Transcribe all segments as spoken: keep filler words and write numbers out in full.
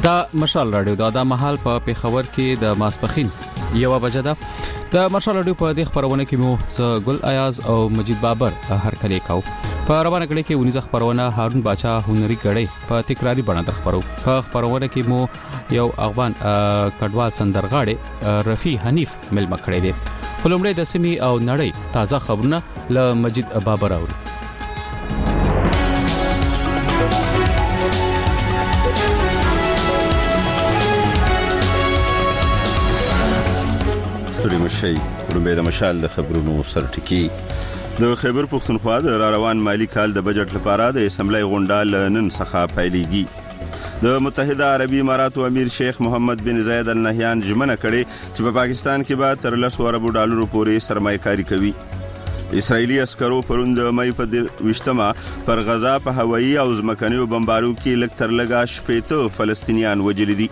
دا مشال رادیو دا د محل په پیښور کې د ماسپخین یو بجه ده. د مشال رادیو په دې خبرونه کې مو ز ګل ایاز او مجید بابر هر کله کاو په روانه کړي کې ونیز خبرونه هارون باچا هنري کړي په تکراری بڼه در خبرو. په خبرونه کې مو یو افغان کډوال سندرغاړي رفي حنیف مل مکړي دي. خلومړی د سیمې او نړۍ تازه خبرونه ل مجید بابر اوري. ستړي مشي روبې د مشال د خبرونو سرټکی. د خیبر پښتونخوا د را روان مالی کال د بجټ لپاره د اسمبلی غونډه نن څخه پیلېږي. د متحده عربي اماراتو امیر شیخ محمد بن زاید ال نهیان ژمنه کړې چې په پاکستان کې به تر لس اربو ډالرو پورې سرمایه‌کاري کوي. اسرائیلي عسکرو پرون د مې په وشتمه پر غزا په هوایي او ځمکنیو بمبارو کې لږ تر لږه شپېته فلسطینیان وژل دي.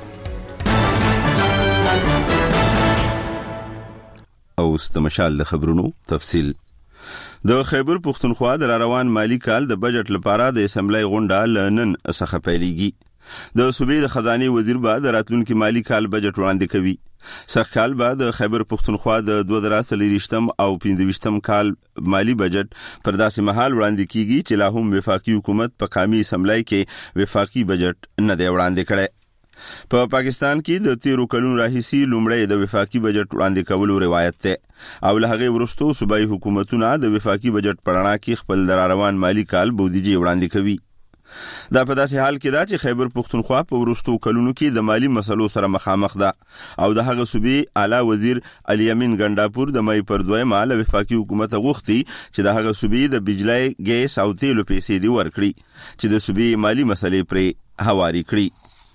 او د مشال د خبرونو تفصیل. د خیبر پښتونخوا د روان مالی کال د بجټ لپاره د اسمبلی غونډه نن څخه پیلېږي. د صوبې د خزانه وزیر به د راتلونکي مالی کال بجټ وړاندې کوي. سږ کال به د خیبر پښتونخوا د دوه زره څلوېښتم او پنځه کال مالی بجټ پر داسې مهال وړاندې کیږي چې لا هم وفاقي حکومت په قومي اسمبلی کې وفاقي بجټ نه دی وړاندې کړی. په پا پاکستان کې د تیرو کلونو راهیسي لومړی د وفاقي بجټ وړاندې کولو روایت ده او له هغې وروسته صوبایي حکومتونه د وفاقي بجټ په رڼا کې خپل د روان مالی کال بودیجې وړاندې کوي. دا په داسې حال کې ده چې خیبر پښتونخوا په وروستو کلونو کې د مالی مسلو سره مخامخ ده او د هغه صوبې اعلی وزیر علي امین ګنډاپور د مې پر دویمه له وفاقي حکومت غوښتي چې د هغه صوبې د بجلی ګیس او تیلو پیسې دی ورکړي چې د صوبې مالی مسلې پرې هواري کړي.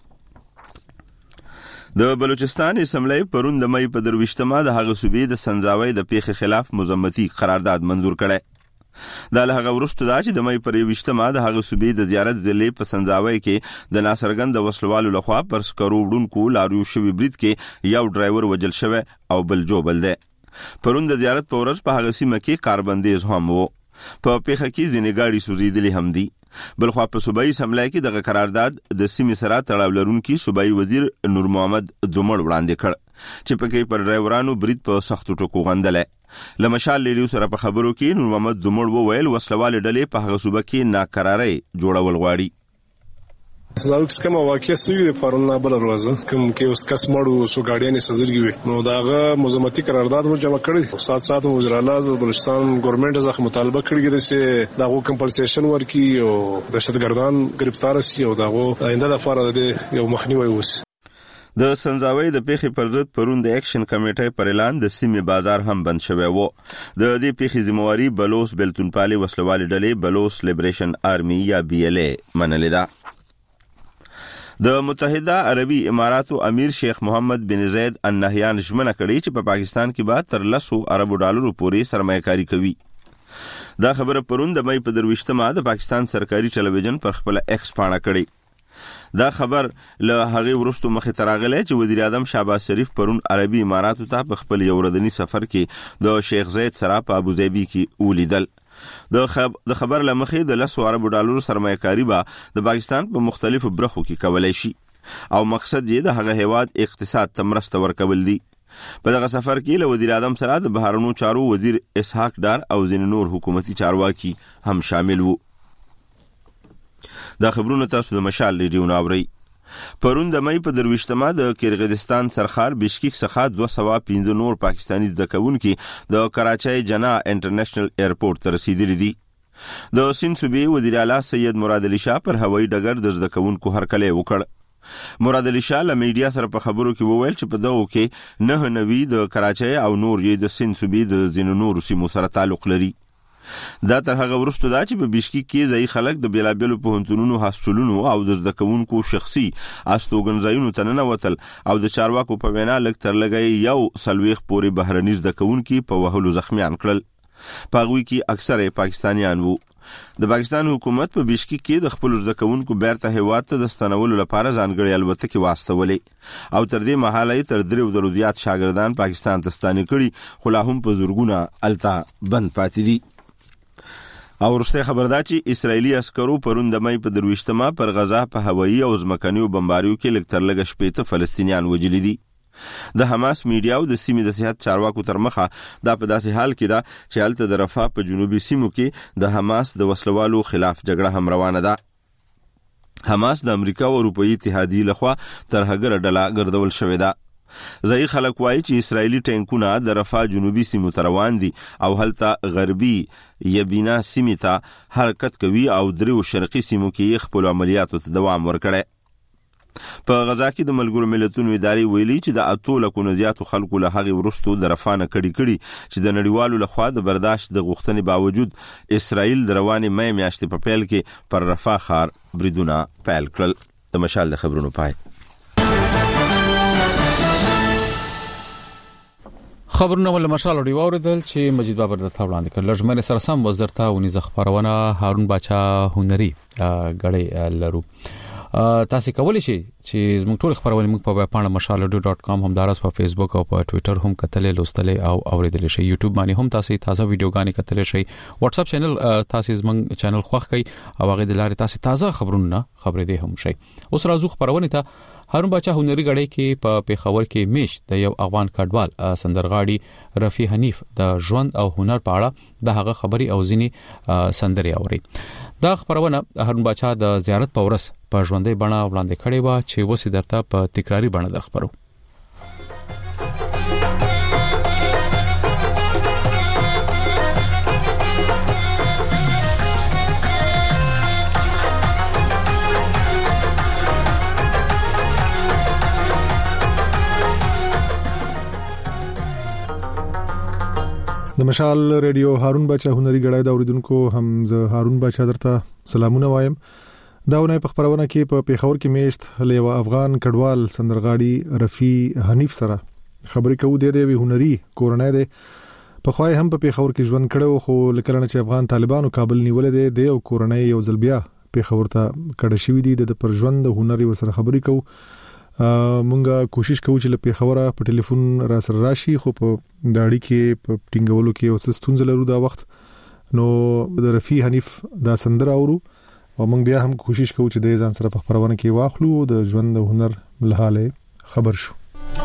د بلوچستان اسمبلی پرون د مې په درويشتمه د هغه صوبې د سنځاوي د پیښې خلاف مزمتي قرارداد منظور کړي. دا له هغه وروسته دا چې د مې پر یوشتمه د هغه صوبې د زیارت ضلع په سنځاوي کې د ناصرګند د وسلوالو لخوا پر سکرو وډونکو لاریو شوی برید کې یو ډرایور وجل شوی او بل جوبل ده. پرون د زیارت په ورځ په هغه سیمه کې کاربندیز هم وو. په پیښه کې ځینې ګاډي سوځېدلې هم دي. بلخوا په صوبایي اسمبلی کې دغه قرارداد د سیمې سره تړاو لرونکي صوبایي وزیر نور محمد دومړ وړاندې کړ چې پکې پر ډرایورانو برید په سختو ټکو غندل. له مشال لیډیو سره په خبرو کې نور محمد دومړ وویل وسلوال ډلې په هغه صوبه کې ناقراري جوړول غواړي. زاوکس کوم واقع سوي پرونه بل ورځ کوم کې اوس کس مړو سو ګاډیانې سزرګي وي نو داغه مزمتي قرارداد مو جمع کړی. سات سات وزیر اعلی بلوچستان ګورنمنت ځخ مطالبه کړی چې داغه کمپنسیشن ورکي او دهشتګردان گرفتار شي او داغه آینده د لپاره د یو مخنیوي وس. د سنځاوي د پیښې پر ضد پرون د اکشن کمیټې پر اعلان د سیمې بازار هم بند شوی وو. د دې پیښې ذمہواری بلوس بلتونپالي وسلوال ډلې بلوس لیبریشن آرمي یا بي ال اي منلې ده. د متحده عربي اماراتو امیر شیخ محمد بن زاید ال نهیان ژمنه کړې چې په پاکستان کې به تر لس اربو ډالرو پورې سرمایه‌کاري کوي. دا خبره پرون د مې په درويشتمه د پاکستان سرکاري ټلویزیون پر خپل ایکس پاڼه کړې. دا خبر له هغه وروسته مخې ته راغلی چې وزیر اعظم شهباز شریف پرون عربي اماراتو ته په خپل یو ورځنی سفر کې د شیخ زاید سره په ابوظبي کې ولیدل. د خب د خبر لمخې د لس اربو ډالرو سرمایه‌کاري به د پاکستان په مختلفو برخو کې کولای شي او مقصد یې د هغه هیواد اقتصاد ته مرسته ورکول دي. په دغه سفر کې له وزیر اعظم سره د بهرنیو چارو وزیر اسحاق ډار او ځینې نور حکومتي چارواکي هم شامل وو. دا خبرونه تاسو د مشال لیډیو ناوړي. پرون د مې په درويشتمه د کرغیزستان سرخار بشکیک څخه دوه سوه پنځه نور پاکستاني زدکونکي د کراچۍ جنا انټرنیشنل ایرپورټ ته رسیدلي دي. د سند صوبې وزیر اعلی سید مراد علي شاه پر هوایي ډګر د زدکونکو هرکلی وکړ. مراد علي شاه له میډیا سره په خبرو کې وویل چې په دغه کې نه نوي د کراچۍ او نور یې د سند صوبې د ځینو نورو سیمو سره تعلق لري. دا تر هغه وروسته دا چې په بشکیک کې ځای خلک د بیلابیلو پوهنتونونو هاستلونو او د زدکونکو شخصي استوګنځایونو ته ننوتل او د چارواکو په وینا لږ تر لږه یو سلويخ پورې بهرني زدکونکي په وهلو زخمیان کړل. په هغوی کې اکثره پاکستانیان وو. د پاکستان حکومت په بشکیک کې د خپل زدکونکو بیرته هیواد ته د ستنولو لپاره ځانګړي الوتکې واستولې او تر دې مهاله تر درې درو زیات شاګردان پاکستان ته ستانه کړي خو لا هم په زورګونه الته بند پاتې دي. او ورسته خبردار چې اسرایلی عسکرو پرون د مې په درويشتمه پر غزا په هوایي او ځمکنیو بمباریو کې لکتر لګ شپېته فلسطینیان وجلي دي. د حماس میډیا او د سیمې د صحت چارواکو تر مخه دا په داسې حال کې ده چې هلته د رفح په جنوبي سیمو کې د حماس د وسلوالو خلاف جګړه هم روانه ده. حماس د امریکا او اروپאי اتحادیې لخوا ترهګر ډله ګرځول شوې ده. ځای خلک وایي چې اسرایلی ټینکونه د رفح جنوبي سیمو ته روان دي او هلته غربي یبینا سیمې ته حرکت کوي او دریو شرقي سیمو کې خپل عملیاتو ته دوام ورکړي. په غزا کې د ملګرو ملتونو ادارې ویلي چې د اتو لکو نه زیاتو خلکو له هغې وروستو د رفح نه کډې کړي چې د نړیوالو لخوا د برداشت د غوښتنې باوجود اسرائیل د روانې مې میاشتې په پیل کې پر رفح ښار بریدونه پیل کړل. د مشال د خبرونو پای. خبرونه ول مشال دی اوریدل چې مجید بابر د تاولاند کړل. لږ سره سم وزارت ونیزه خبرونه هارون باچا هنري غړي لرو. تاسو کولی شئ چې زموږ ټول خبرونه موږ په ویب پاڼه مشال اډیو ډاٹ کام هم دارس په فیسبوک او په ټوئیټر هم کتلې لوستلې او اوریدلې شئ. یوټیوب باندې هم تاسو تازه ویډیوګانې کتلې شئ. واتس اپ چینل تاسو زموږ چینل خوښ کړئ او هغه د لارې تاسو تازه خبرونه خبرې دي هم شئ. اوس راځو خبرونه ته. هارون باچا هنري غړي کې په پیښور کې میش د یو افغان کډوال سندرغاړي رفیع حنیف د ژوند او هنر په اړه د هغه خبري او ځینی سندري اوري. دا خبرونه هارون باچا د زیارت په ورځ په ژوندۍ بڼه وړاندې کړې و چې وسې درته په تکراری بڼه درخبرو. د مشال ریډیو هارون باچا هنري غړای دا اوریدونکو هم زه هارون باچا درته سلامونه وایم. دا ونه په خبرونه کې په پیښور کې میشت له افغان کډوال سندرغاړي رفیع حنیف سره خبرې کوو. د دې هنري کورنۍ ده په خوای هم په پیښور کې ژوند کړو خو لکه چې افغان طالبانو کابل نیولې ده د کورنۍ یو ځل بیا پیښور ته کډه شوې دي. د پر ژوند هنري ورسره خبرې کوو. مونږه کوشش کوو چې له پیښوره په ټلیفون را سره راشي خو په داړي کې په ټینګولو کې اوس ستونزې لرو دا وخت. نو د رفیع حنیف دا سندره اورو او مونږ بیا هم کوشش کوو چې د ځان سره په خبرونه کې واخلو د ژوند د هنر له حاله خبر شو.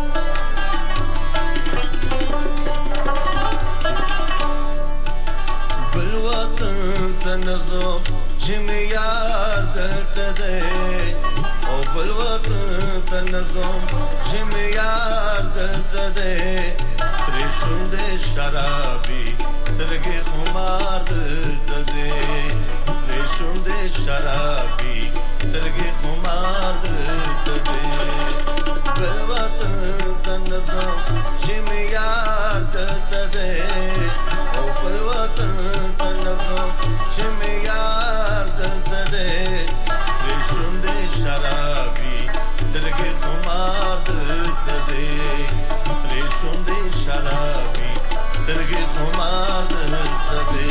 بل وطن تنظم جمعیار دلته او بل وطن تنظم جمعیار دلته فرشون ده شرابی سرگی خمار دلته فرشون ده شرابی سرگی خمار دلته بل وطن تنظم جمعیار دلته او بل وطن تنظم جمعیار دلته فرشون ده شرابی سرگی خمار دلته فرشون ده شرابی سرگی خمار دلته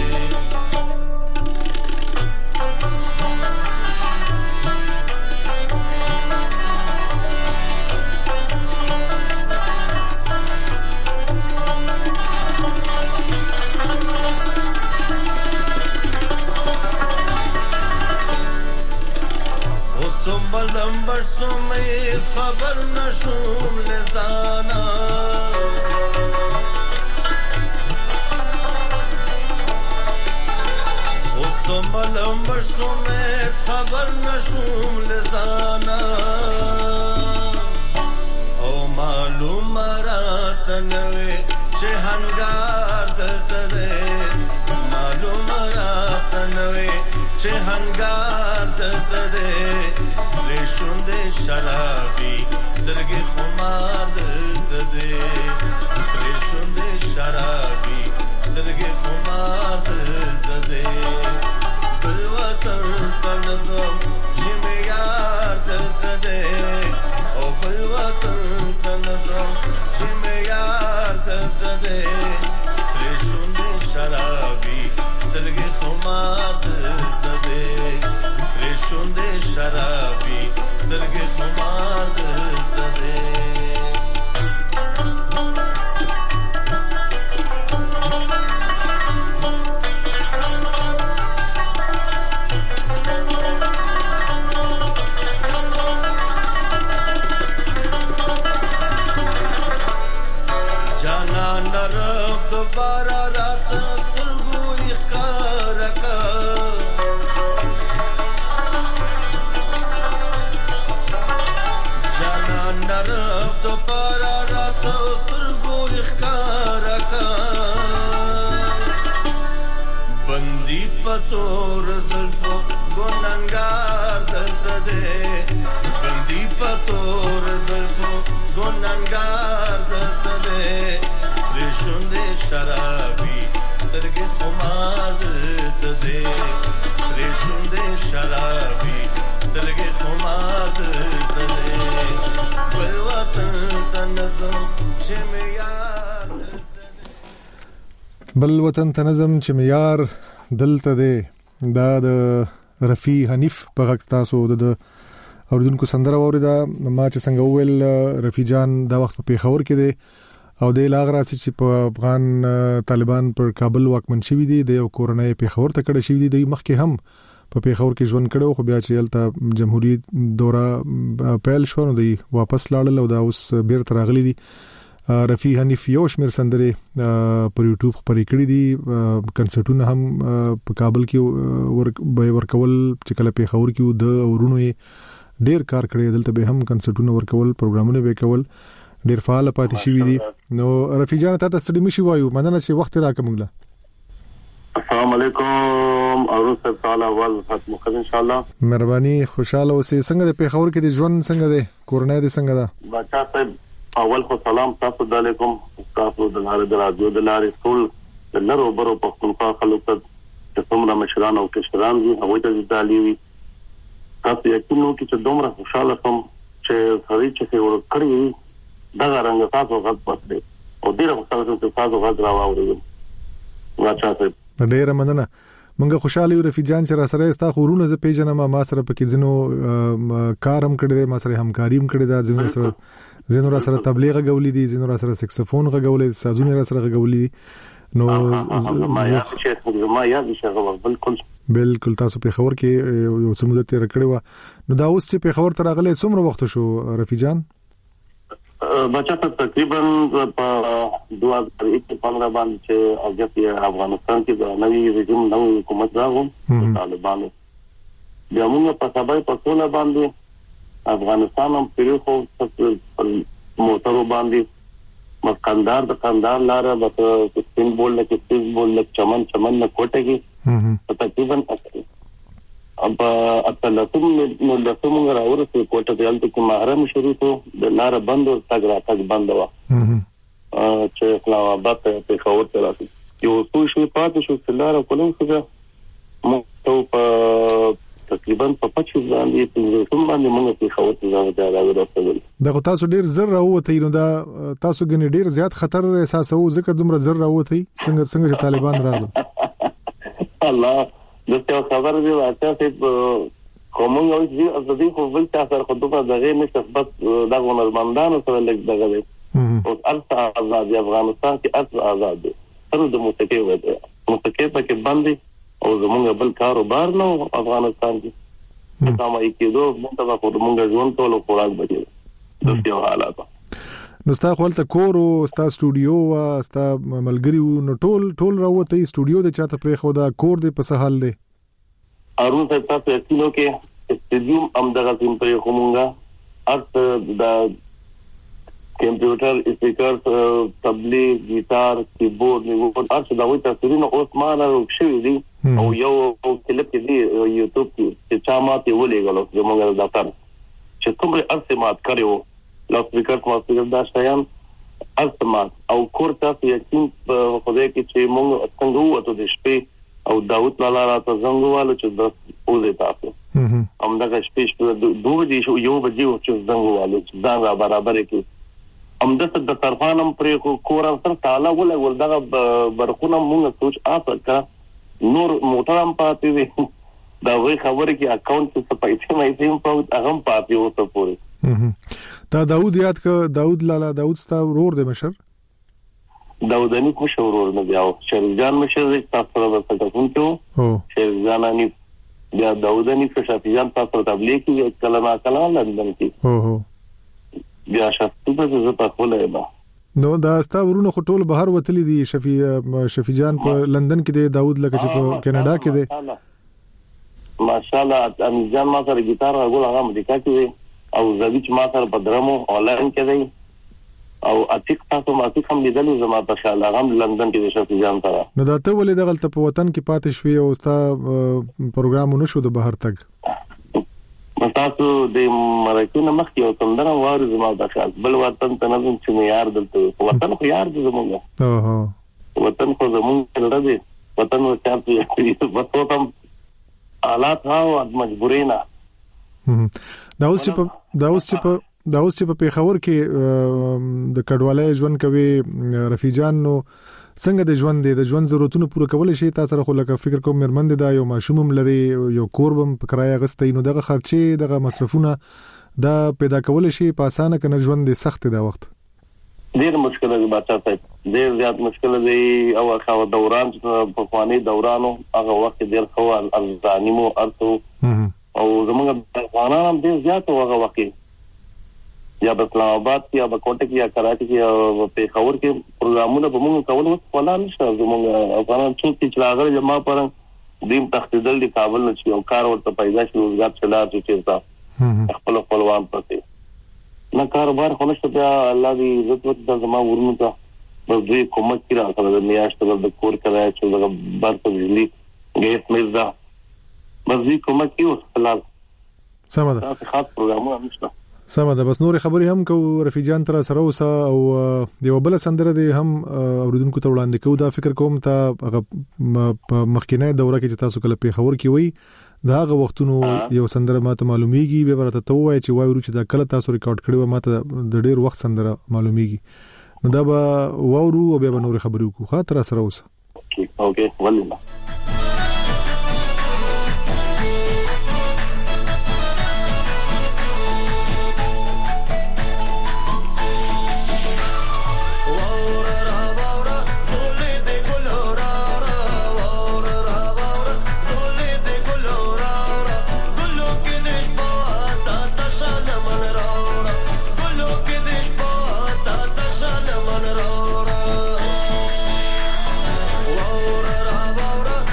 لمبر سمیز خبر نشوم لزانا اوستم لمبر سمیز خبر نشوم لزانا او معلوم مرات نوی چه هنگار دلته ده معلوم مرات نوی چه هنگار دلته ده فرشون ده شرابی سرگی خمار دلته فرشون ده شرابی سرگی خمار دلته بل وطن تنظم جمعیار دلته او بل وطن تنظم جمعیار دلته فرشون ده شرابی سرگی خمار دلته فرشون ده شرابی سرگی خمار دلته جانا نرب دوباره رات سترګو ښکار کا جانا نرب دوباره رات سترګو ښکار کا بندي پتور زلفو ګوننګار دلته دے بندي پتور زلفو ګوننګار دلته دے سری شونډې شرابي سترګې خمار دلته دے سری شونډې شرابي سترګې خمار دلته دے بل وطن ته نظم چې مې یار بل وطن ته نظم چې مې یار دلته دی. دا د رفیع حنیف په غږ تاسو د اوریدونکو سندره واوریده. ما چې څنګه وویل رفیع جان دا وخت په پیښور کې دی او د لاغراسي چې په افغان طالبان پر کابل واکمن شوی دي د یو کورنۍ پیښور ته کډه شوی دي. د مخکې هم په پیښور کې ژوند کړو خو بیا چې الته جمهوریت دوره پیل شو نو دی واپس لاړل او دا اوس بیرته راغلي دي. رفیع حنیف یو شمیر سندره پر یوټیوب خبرې کړې دي. کنسرټونه هم په کابل کې ورک به ورکول چې کله پیښور کې د ورونو ډیر کار کړی دلته به هم کنسرټونه ورکول پروګرامونه وکول ډیر فعال پاتې شوی دي. نو رفیع جان ته ستړي مشي وایو مننه چې وخت راکمږه. السلام علیکم اورو سب تعالی ول ختم کړ ان شاء الله. مهرباني خوشاله اوسې. څنګه د پیښور کې د ژوند څنګه ده کورنۍ د څنګه ده؟ بچا صاحب اول خو سلام تاسو علیکم تاسو د لارې د رادیو د لارې ټول د لرو برو پښتونخوا خلک ته څومره مشران او کشران دي هغه ته د تعلیمي تاسو یقینو کې چې دومره خوشاله کوم چې سړی چې ورکړي دا رنګ تاسو غږ پاتې او ډیر خوشاله کوم چې تاسو غږ راوړئ. واچا صاحب ډیر مننه. منګه خوشاله یو رفیع جان چې را سره استا خورونه ز پیژنم ما سره پکې زینو کارم کړی ما سره همکاریم کړی دا زینو سره زینو را سره تبلیغ غولې دي زینو را سره سکسفون غولې سازونه را سره غولې دي. نو ما یا شیخ ما یا شیخ بالکل بالکل تاسو په خبر کې یو څه مدته تیر کړی و. نو دا اوس چې په خبر تر غلې څومره وخت شو رفیع جان؟ بچا ته تقریبا په دوه هزار پندرہ باندې چې اجازه افغانستان کې د نوي رژیم نوې حکومت راغو طالبانو بیا موږ په سبا په ټول باندې افغانستان هم پیرو خو موټرو باندې مکندار د کندار لاره به سپین بول کې سپین بول چمن چمن نه کوټه کې تقریبا اب اتلسم نو لسم راورسې کوټه د الته کې محرم شریف د لاره بند او تګ را تګ بند و چې اسلام آباد ته خبر ته راځي یو څو شي پاتې شو لاره کولم څه مو په تقریبا په پچیس باندې په کوم باندې موږ په خبر ته راځو. دا تاسو ډیر زر راوته نو دا تاسو ګنې ډیر زیات خطر احساسو ځکه دومره زر راوته څنګه څنګه چې طالبان راغلل. الله دغه خبر دی واسه کوم یو چې از دې خو ول تاسو خطوبه دغه نشه بس دغه نرمندانو سره لګ دغه دی او ارث آزاد افغانستان کې ارث آزاد دی تر د موسیقي وته موسیقي پکې باندې او زمونږ بل کاروبار نو افغانستان کې تمام کېدو موږ ته په موږ ژوند ټول خوراک بچي د یو حالات. نو ستا خپل ته کور او ستا سټوډیو او ستا ملګری نو ټول ټول راوته سټوډیو د چاته پرې خو دا کور دې په سهال دی ارون ته تاسو یقینو کې سټوډیو هم دغه تیم پرې کومه ارت د کمپیوټر سپیکر تبلیغ گیتار کیبورډ نیو ارت دا وایي تاسو نو اوس ما نه شوی دی او یو کلیپ کې دی یوټیوب کې چې چا ماته ولېګلو زموږ د دفتر چې کومه ارت مات کړو لاس سپیکر کوم سپیکر دا شایان ارت مات او کور تاسو یقین په خوده کې چې موږ څنګه وته د شپې او داوود لاله راته زنګواله چې د اوله تاسو هم دا شپې دوه دي شو یو بجې چې زنګواله چې دا برابر کې هم د طرفانم پرې کور سره تعالی ولا ول دغه برخونه موږ سوچ آپکا نور موټرم پاتې وي دا وی خبره کې اکاونټ څه پیسې مې سیم په هغه پاتې وته پورې دا داوود یاد ک داوود لاله داوود ستا ورور دی مشر داودانی کو شورور نه بیاو شریجان مشر تاسو سره ورته کوونکو شریجان اني بیا داودانی کو شفیان تاسو تبلیغ کې کلمه کلام لندن کې بیا شفت په څه په خوله ما نو دا ستا ورونو خټول بهر وتلی دي شفی شفی جان په لندن کې دی داود لکه چې په کینیډا کې دی ماشاءالله امیجان ما سره ګیټار غول هغه امریکا کې دی او زویچ ما سره په درمو آنلاین کې دی او اتیک تاسو ما اتیک هم لیدل زما په شاله هغه لندن کې دی شفی جان سره نو دا ته ولې دغه په وطن کې پاتې شوې او ستا پروګرام نشو د بهر تک تاسو د مرکه مخکې او تندره واره زما د خیال بل وطن ته نه چې معیار دلته وطن خو یار دې زموږ اوه وطن خو زموږ نه دی وطن و چې په تم حالات ها او مجبورینا دا اوس چې دا اوس چې دا اوس چې په پیښور کې د کډوالۍ ژوند کوي رفیجان نو څنګه د ژوند د ژوند ضرورتونو پوره کول شي تاسو سره خو لکه فکر کوم مرمند دا یو ماشوم لري یو کوربم په کرایه غستې نو دغه خرچي دغه مصرفونه دا پیدا کول شي په اسانه کنه ژوند د سخت دا وخت ډیر مشکل دی بچا ته ډیر زیات مشکل دی او هغه دوران په خواني دورانو هغه وخت ډیر خو ارزانیمو ارتو او زموږ افغانان هم ډیر زیات هغه وخت یا په اسلام آباد یا په کوټه کې یا کراچي کې او په خاور کې پروګرامونه به موږ کول وس ولا نشته زموږ افغانان څوک چې لاغره جما پرن دیم تختیدل دی کابل نه چې او کار ورته پیدا شي روزګار چلا چې تا خپل خپلوان پته نه کاروبار خو نشته بیا الله دې عزت ورته زما ورونو ته بس دوی کومک کړه سره د میاشتې د کور کرای چې دغه برته بجلی ګیس مزدا بس دې کومک کیو خلال سم ده تاسو خاص پروګرامونه نشته سم ده بس نور خبرې هم کو رفیجان تر سره اوسه او یو بل سندره دي هم اوریدونکو ته وړاندې کو دا فکر کوم ته مخکینه دوره کې چې تاسو کله په خبر کې وي دا هغه وختونو یو سندره ماته معلومیږي به ورته ته وای چې وای ورو چې دا کله تاسو ریکارډ کړی و ماته د ډیر وخت سندره معلومیږي نو دا به وورو او به نور خبرې وکړو خاطر سره اوسه اوکې اوکې ولله Wow,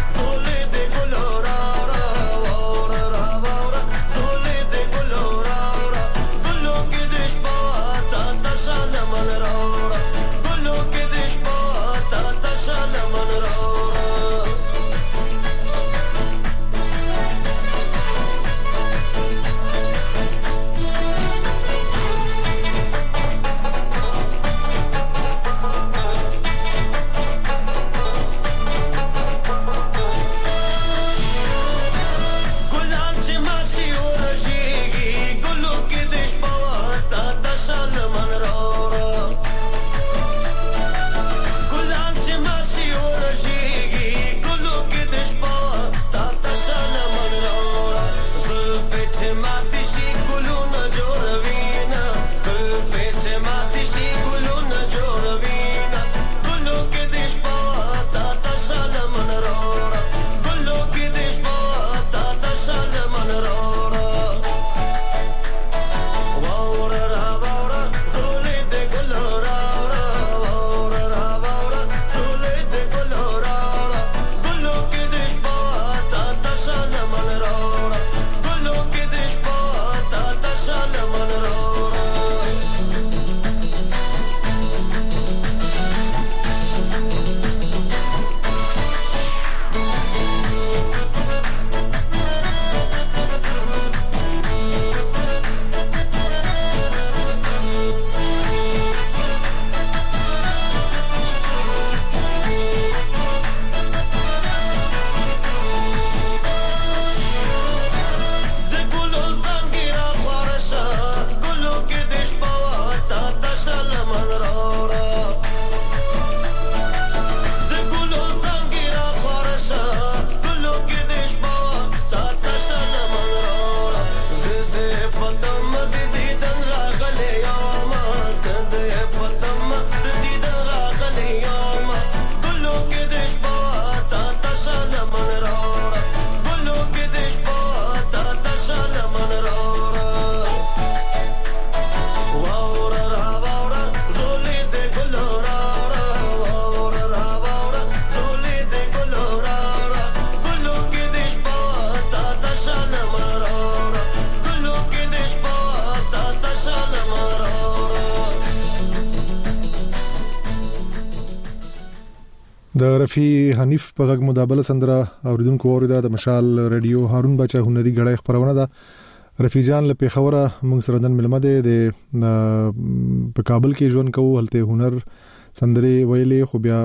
د رفیع حنیف په غږ مدابله سندره اوریدونکو اوریدا د مشال رادیو هارون بچا هنري غړای خبرونه ده رفیع جان له پیښوره موږ سره نن ملمه ده د په کابل کې ژوند کوو هلته هنر سندري ویلې خو بیا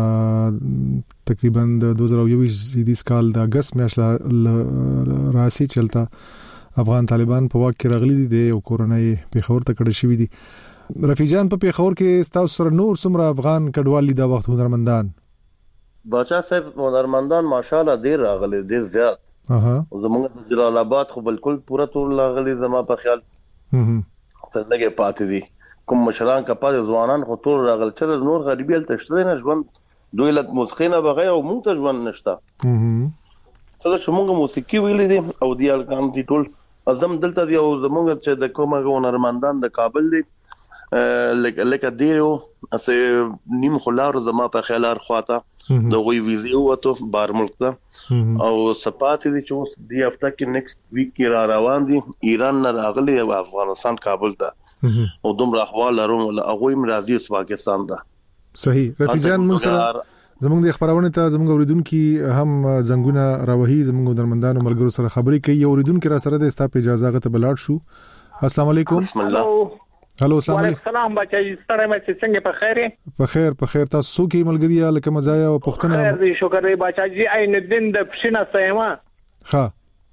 تقریبا د دوه زره یوولس کال د اگست میاشتې راسي چلتا افغان طالبان په واک کې راغلي دي او کورونای پیښور ته کډه شوی دي رفیع جان په پیښور کې تاسو سره نور څومره افغان کډوالي د وخت هنرمندان بچا صاحب هنرمندان ماشاءالله ډیر راغلي ډیر زیات اها زموږ د جلال آباد خو بالکل پورا ټول راغلي زما په خیال هم څنګه پاتې دي کوم مشران کپاله ځوانان خو ټول راغل چې نور غریبي ال تشته نه ژوند دوی له موسیقي بغیر او مونږ ته ژوند نشته هم څه چې مونږ موسیقي ویلې دي او دی الکان دي ټول ازم دلته دی او زمونږ چې د کومه هنرمندان د کابل دي لکه لکه دیرو اسه نیم خلار زما په خیال ارخواته د غوي ویزه وته بار ملک ته او سپات دي چې دی هفته کې نیکسټ ویک کې را روان دي ایران نه راغلي او افغانستان کابل ته او دومره احوال لرم ول هغه مرادي پاکستان ته صحیح رفیع جان موږ سره زموږ د خبرونه ته زموږ اوریدونکو هم زنګونه راوهي زموږ درمندانو ملګرو سره خبرې کوي اوریدونکو را سره د استاپ اجازه غته بلاړ شو السلام علیکم بسم الله هلو السلام علیکم السلام بچای ستړی مې څنګه په خیره په خیر په خیر تاسو څوک ملګری لکه مزایا او پښتنه خیر دې شکر دې بچاجي عین الدین د پښینه سیمه ها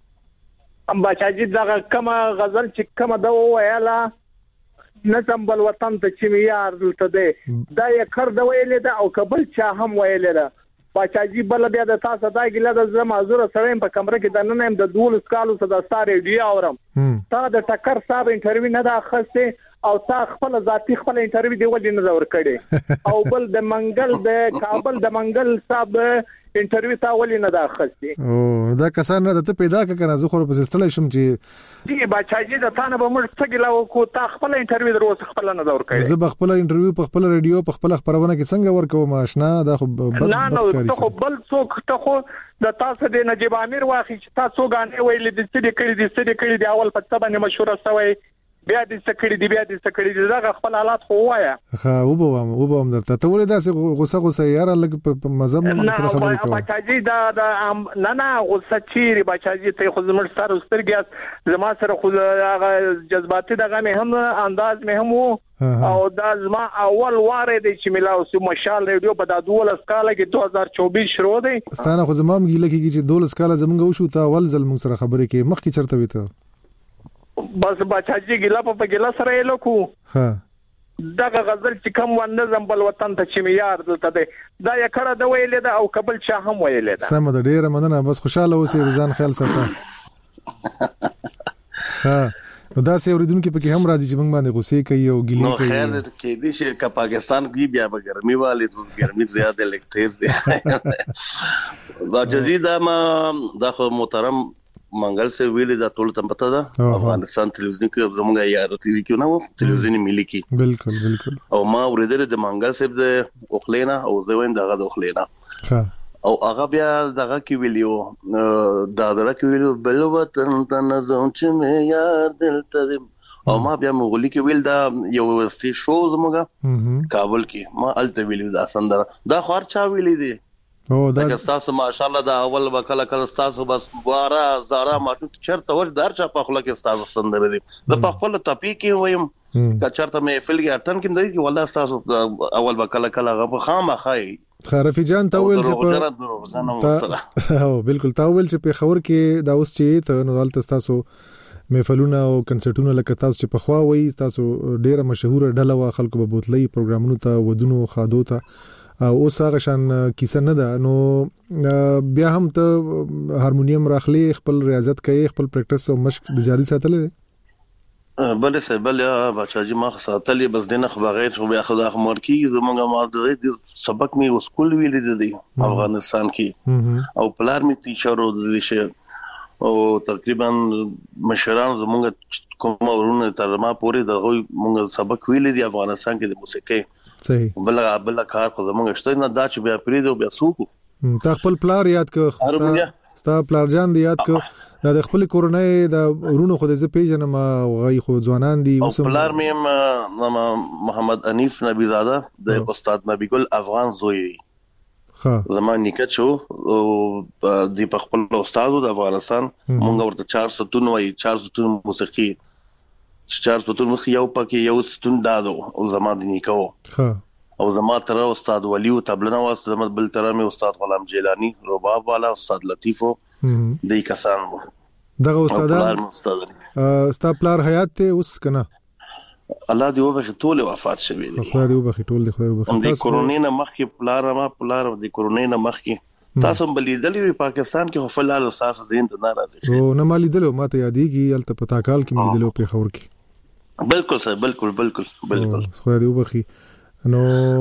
ام بچاجي دا کومه غزل چې کومه دا ویاله نظم بل وطن ته چې میار دلته دی دا یې کړ د ویلې دا او قبل چا هم ویلې دا بچاجي بل بیا د تاسو دا ګله د زما زوره سره په کمره کې د نن هم د دول سکالو صدا ستاره دی اورم تا د ټکر صاحب انټرویو نه دا خسته او تا خپل ذاتی خپل انټرویو دی ولې نه ور کړي او بل د منګل د کابل د منګل صاحب انټرویو تا ولې نه دا خسته او دا کسان نه ته پیدا کړه زه خو په استلای شم چې دی بچاجي د تانه به موږ څنګه لاو کو تا خپل انټرویو دروس خپل نه ور کړي زه خپل انټرویو په خپل رادیو په خپل خبرونه کې څنګه ورکوم آشنا دا خو بد نه نو ته خو بل څوک ته خو د تاسو د نجيب امیر واخی چې تاسو غانې ویلې د ستې کړي د ستې کړي د اول په تبه مشوره سوی بیا د سکړې دی بیا د سکړې دی دا خپل حالات خو وایا ها وبوم وبوم درته ته ولې داسې غوسه غوسه یاره لګ په مذهب سره خبرې کوي بچاجي دا نه نه غوسه چیرې بچاجي ته خو زمر سره سترګیاس زما سره خو هغه جذباتي دغه مې هم انداز مې هم او دا زما اول واره دی چې ملاو سو مشال ریډیو په د دوه سکاله کې دوه هزار چوبیس شروع دی ستانه خو زما مګیله کې چې دوه سکاله زمونږ وشو تا ول زل موږ سره خبرې کې مخ کې چرته وته بس بچاجي ګلا په ګلا سره یې لکو ها دغه غزل چې کوم و نظم بل وطن ته چې میار دلته دی دا یې کړه د ویلې دا او قبل چا هم ویلې دا سم د ډیره مننه بس خوشاله اوسې ځان خیال ساته ها نو دا سه اوریدونکو پکې هم راځي چې موږ باندې غوسه کوي او ګیلې کوي نو خیر کې دي چې کا پاکستان کې بیا به ګرمي والي تو ګرمي زیاده لګتیز دي راځي دا ما د محترم منګل سے ویلې دا ټول ته پته ده افغانستان تلویزیون کې زموږه یار ټي وي کې نو تلویزیونی ملي کې بالکل بالکل او ما ورېدل د منګل صاحب د اوخلینا او زه وین دغه د اوخلینا ها او هغه بیا دغه کې ویلیو دا دغه کې ویلیو بل وطن ته نظم چې مې یار دلته او ما بیا مغولي کې ویل دا یو ستې شو زموږه کابل کې ما الته ویلیو دا سندره دا خور چا ویلې دي او دا تاسو ماشاءالله دا اول وکاله کله تاسو بس واره زارا ماټو چرته ور دار چا په خپل کې تاسو سندره دي د په خپل ټاپی کې وایم که چرته مې فل کې اټن کې دی والله تاسو اول وکاله کله غو خامه خای خرفي جان تاول چې په او بالکل تاول چې په خبر کې دا اوس چې ته نو ولته تاسو محفلونه او کنسرټونه لکه تاسو چې په خوا وای تاسو ډیره مشهور ډله وا خلکو په بوتلې پروګرامونو ته ودونو خادو ته او هغه شان کیسه نه ده نو بیا هم ته هارمونیم راخلی خپل ریاضت کوي خپل پریکټس او مشق جاری ساتلې بل څه بل بچاجي ما ساتلې بس دنه خو بغیر خو بیا خدا خمر کی زمونږه ما د سبق می اسکول ویلې دي افغانستان کې او پلار می ټیچر و دي شه او تقریبا مشران زمونږه کوم ورونه تر ما پورې دغه مونږ سبق ویلې دي افغانستان کې د موسیقي صحیح بل بل کار خو زمونږ شته نه دا چې بیا پریدو بیا سوکو تا خپل پلار یاد کړ ستا پلار جان دی یاد کړ د خپل کورنۍ د ورونو خو د ز پیژنم غي خو ځوانان دي او پلار مې محمد انیف نبی زاده د استاد نبی ګل افغان زوی زمان نیکچو او د خپل استادو د افغانستان مونږ ورته چار ستون وای چار ستون موسیقي چار ستون موسیقي یو پکې یو ستون دادو او زمان د نیکو او زما تر استاد ولی او تبلنه واسطه زما بل تر مې استاد غلام جیلانی رباب والا استاد لطیفو د کسان دغه استادان ستا پلار حیات ته اوس کنه الله دې وبخي ټول وفات شوی دي خدای دې وبخي ټول دې خدای وبخي د کورونا نه مخکې پلار ما پلار د کورونا نه مخکې تاسو بلیدلې وی پاکستان کې خفلال اساس دین ته ناراضي او نه مالیدلو ماته یادېږي الته پتا کال کې ملیدلو په خبر کې بالکل سر بالکل بالکل بالکل خدای دې وبخي نو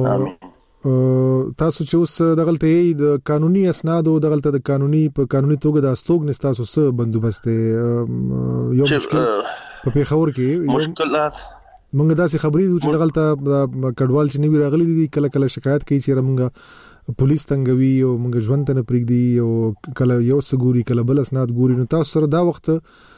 تاسو چې اوس دغلته د قانوني اسناد او دغلته د قانوني په قانوني توګه د استوګ نستاسو سره بندوبست یو مشکل په پیښور کې مشکلات مونږ داسې خبرې دي چې دغلته کډوال چې نیو راغلي دي کله کله شکایت کوي چې مونږ پولیس تنګوي او مونږ ژوند ته نه پریږدي او کله یو سګوري کله بل اسناد ګوري نو تاسو سره دا وخت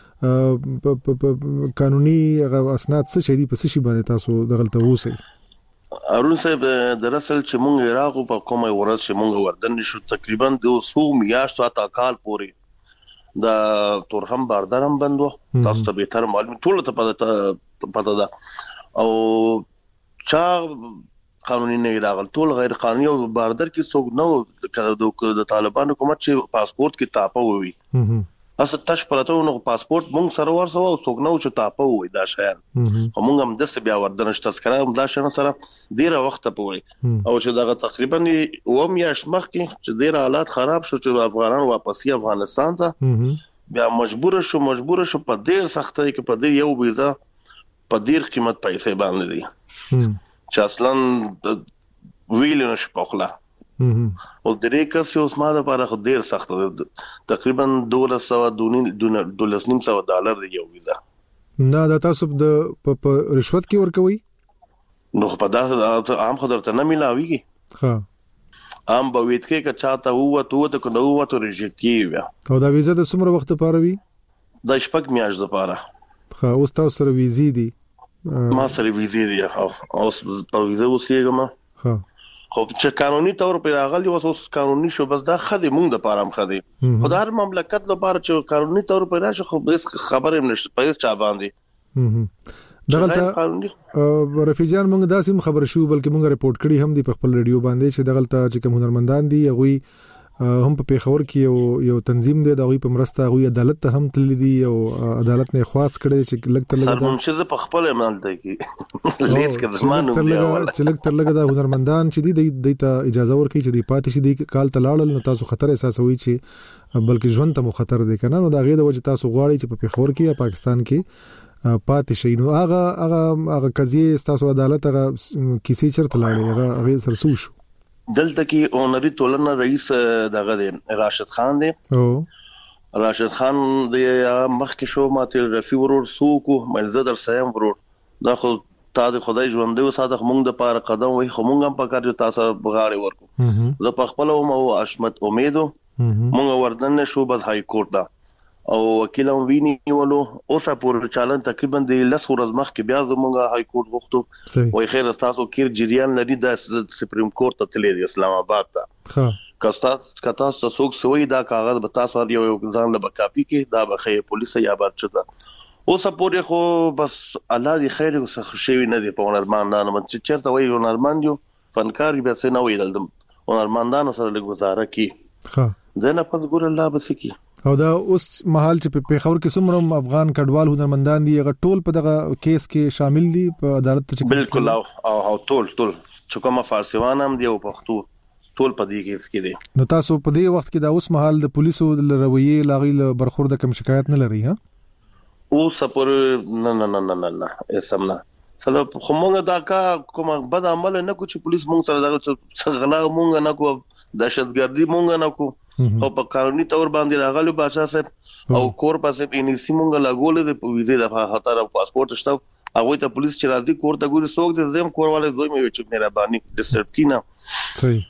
قانوني اسناد څه شي دي په څه شي باندې تاسو دغلته ووسئ ارون صاحب دراصل چې مونږ عراق په کومه ورځ چې مونږ وردن شو تقریبا د سو میاشتو تا کال پوري دا تورهم باردارم بندو تاسو ته به تر معلوم ټول ته پته پته ده او چا قانوني نه راغل ټول غیر قانوني او باردار کې څوک نو د طالبانو حکومت چې پاسپورت کې تاپه وي اس تاسو پرته نو پاسپورت مونږ سره ورسو او څوک نو چې تاپه وي دا شیان مونږ هم د څه بیا وردن شته تذکره هم دا شنه سره ډیره وخت پوري او چې دا تقریبا و میاش مخ کې چې ډیره حالات خراب شو چې افغانان واپسی افغانستان ته بیا مجبور شو مجبور شو په ډیر سختۍ کې په ډیر یو ویزا په ډیر قیمت پیسې باندې دي چې اصلا ویل نشي پخلا او درې کس یو اسما د لپاره خو ډیر سخت ده تقریبا دوه سوه دولس نیم سوه ډالر دی یو ویزا نه دا تاسو د په رشوت کې ورکوي نو په داسه عام خبر ته نه ملاويږي ها عام به ویت کې که چاته ووته وته کنه ووته ریجیکټ کیږي او دا ویزا د څومره وخت لپاره وي د شپږ میاشتې لپاره ها اوس تاسو سره ویزې دي ما سره ویزې دي او اوس په ویزا وسیګم ها خو چې قانوني تور پر راغلی اوس قانوني شو بس دا خدي مونږ د پاره هم خدي خدای هر مملکت لپاره چې قانوني تور پر راشي خو بس خبره هم نشته په چا باندې دغلته رفیجان مونږ داسې خبر شو بلکې مونږ ریپورت کړی هم دی په خپل ریډیو باندې چې دغلته چې کوم هنرمندان دي هغه هم په پیښور کې یو یو تنظیم دی دا غوي په مرسته غوي عدالت ته هم تللی دي او عدالت نه خواست کړي چې لګ تر لګ سر منشز په خپل عمل دی کې لیس کې زمانو دی چې لګ تر لګ دا هنرمندان چې دی د ته اجازه ورکړي چې دی پاتې شي دی کال تلاړل نو تاسو خطر احساسوي چې بلکې ژوند ته مو خطر دی کنه نو دا غي د وجه تاسو غواړي چې په پیښور کې یا پاکستان کې پاتې شي نو هغه هغه هغه قضیه تاسو عدالت هغه کیسې چرته لاړې هغه هغه سرسو شو دلته کې اونري ټولنه رئیس دغه دی راشد خان دی او راشد خان دی مخکې شو ماته رفي ورور سوکو ملزدر سیم ورور دا خو تا د خدای ژوند دی وساده مونږ د پاره قدم وای خو مونږ هم په کار جو تاسو بغاړي ورکو زه په خپل او اشمت امیدو مونږ وردن شو بس های کورټ دا او وکیل هم ویني ولو اوسه پورې چالان تقریبا د لس ورځ مخکې بیا زموږه های کورټ غوښتو وای خیر تاسو کیر جریان لري د سپریم کورټ ته تللی اسلام آباد ته ها کستا کتا څوک سوی دا کاغذ به تاسو یو ځان له کاپی کې دا به خې پولیس یا بار چتا اوسه پورې خو بس الله دې خیر وسه خوشوي نه دی په هنرمندانو چې چیرته وای هنرمند یو فنکار به څه نه ویل د هنرمندانو سره له گزاره کی ها زنه په ګور الله بس کی او دا اوس محل چې په پیښور کې څومره افغان کډوال هنرمندان دي هغه ټول په دغه کیس کې شامل دي په عدالت ته بالکل او او ټول ټول چې کومه فارسیوان هم دی او پښتو ټول په دې کیس کې دي نو تاسو په دې وخت کې دا اوس محل د پولیسو د رویې لاغي برخورد کوم شکایت نه لري ها او سپور نه نه نه نه نه اسمه سلام خو مونږ دا کا کوم بد عمل نه کو چې پولیس مونږ سره دا څه غلا مونږ نه کو دهشتګردي مونږ نه کو او په قانوني تور باندې راغلو بادشاہ صاحب او کور پاسه ان سی مونږ لاګول د ویزه د خطر پاسپورت شته هغه ته پولیس چې راځي کور ته ګوري څوک د زم کور والے دوی مې چې مهرباني ډیسټرب کینا صحیح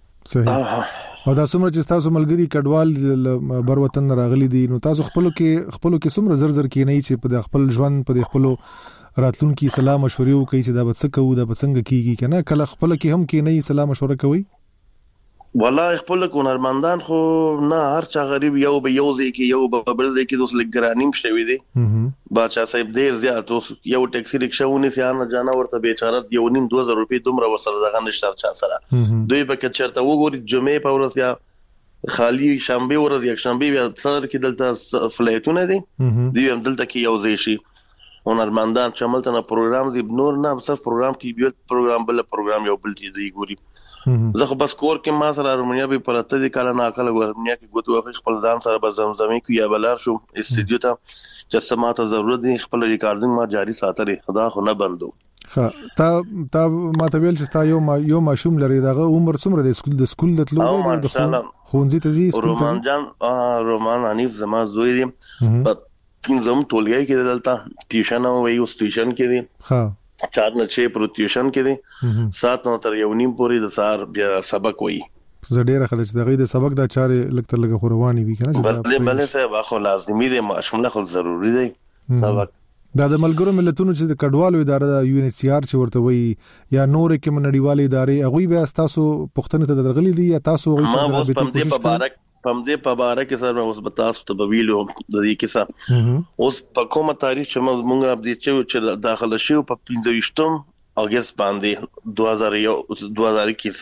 صحیح او دا څومره چې تاسو ملګری کډوال بر وطن راغلي دي نو تاسو خپل کې خپل کې څومره زر زر کې نه چې په خپل ژوند په خپل راتلونکي سلام مشورې وکړي چې دا به څه کوو دا به څنګه کیږي کنه کله خپل کې هم کې نه سلام مشوره کوي والله خپل هنرمندان خو نه هر چا غریب یو به یو ځای کې یو به بل ځای کې دوس لګرانیم شوی دی باچا صاحب ډیر زیات اوس یو ټیکسي رکشا ونی سیانه جانا ورته بیچاره یو نیم دوه زره روپۍ دومره ورسره دغه نشته چا سره دوی به کې چرته وګوري جمعې په ورځ یا خالی شنبه ورځ یک شنبه بیا صدر کې دلته فلایټونه دي دوی هم دلته کې یو ځای شي هنرمندان چې عملته نه پروګرام دی نور نه صرف پروګرام ټي وی پروګرام بل پروګرام یو بل دی ګوري زه خو بس کور کې ما سره ارمنیا به پرته دي کله نه کله ارمنیا کې ګوتو خپل ځان سره به زمزمي کې یا بلار شو استودیو ته چې سماته ضرورت دي خپل ریکارډینګ ما جاری ساتره خدا خو نه بندو ښه ستا تا ما ته ویل چې ستا یو ما یو ماشوم لري دغه عمر څومره د سکول د سکول د تلو دی د خونځي ته زی سکول ته رومان جان رومان حنیف زما زوی دی په پینځم ټولګي کې دلته ټیوشن او ویو سټیشن کې دی ها چار نه چه پر ټیوشن کې دي سات نو تر یو نیم پورې د سار بیا سبق وایي زه ډیره خلک دغه د سبق د چارې لکه لګه خورواني وی کنه بلې بلې صاحب اخو لازمي دي ماشوم له ضروري دی سبق دا د ملګرو ملتونو چې د کډوالو اداره د یو ان ایچ سی آر چې ورته وایي یا نور کې منډیوالې ادارې هغه بیا تاسو پښتنه ته درغلي دي یا تاسو هغه سره به کوشش کوئ پم دې په باره کې سره اوس بتاسو ته ویلو د دې کیسه اوس په کومه تاریخ چې موږ اب دې چې داخله شو په پنځه اگست باندې دوه هزار اکیس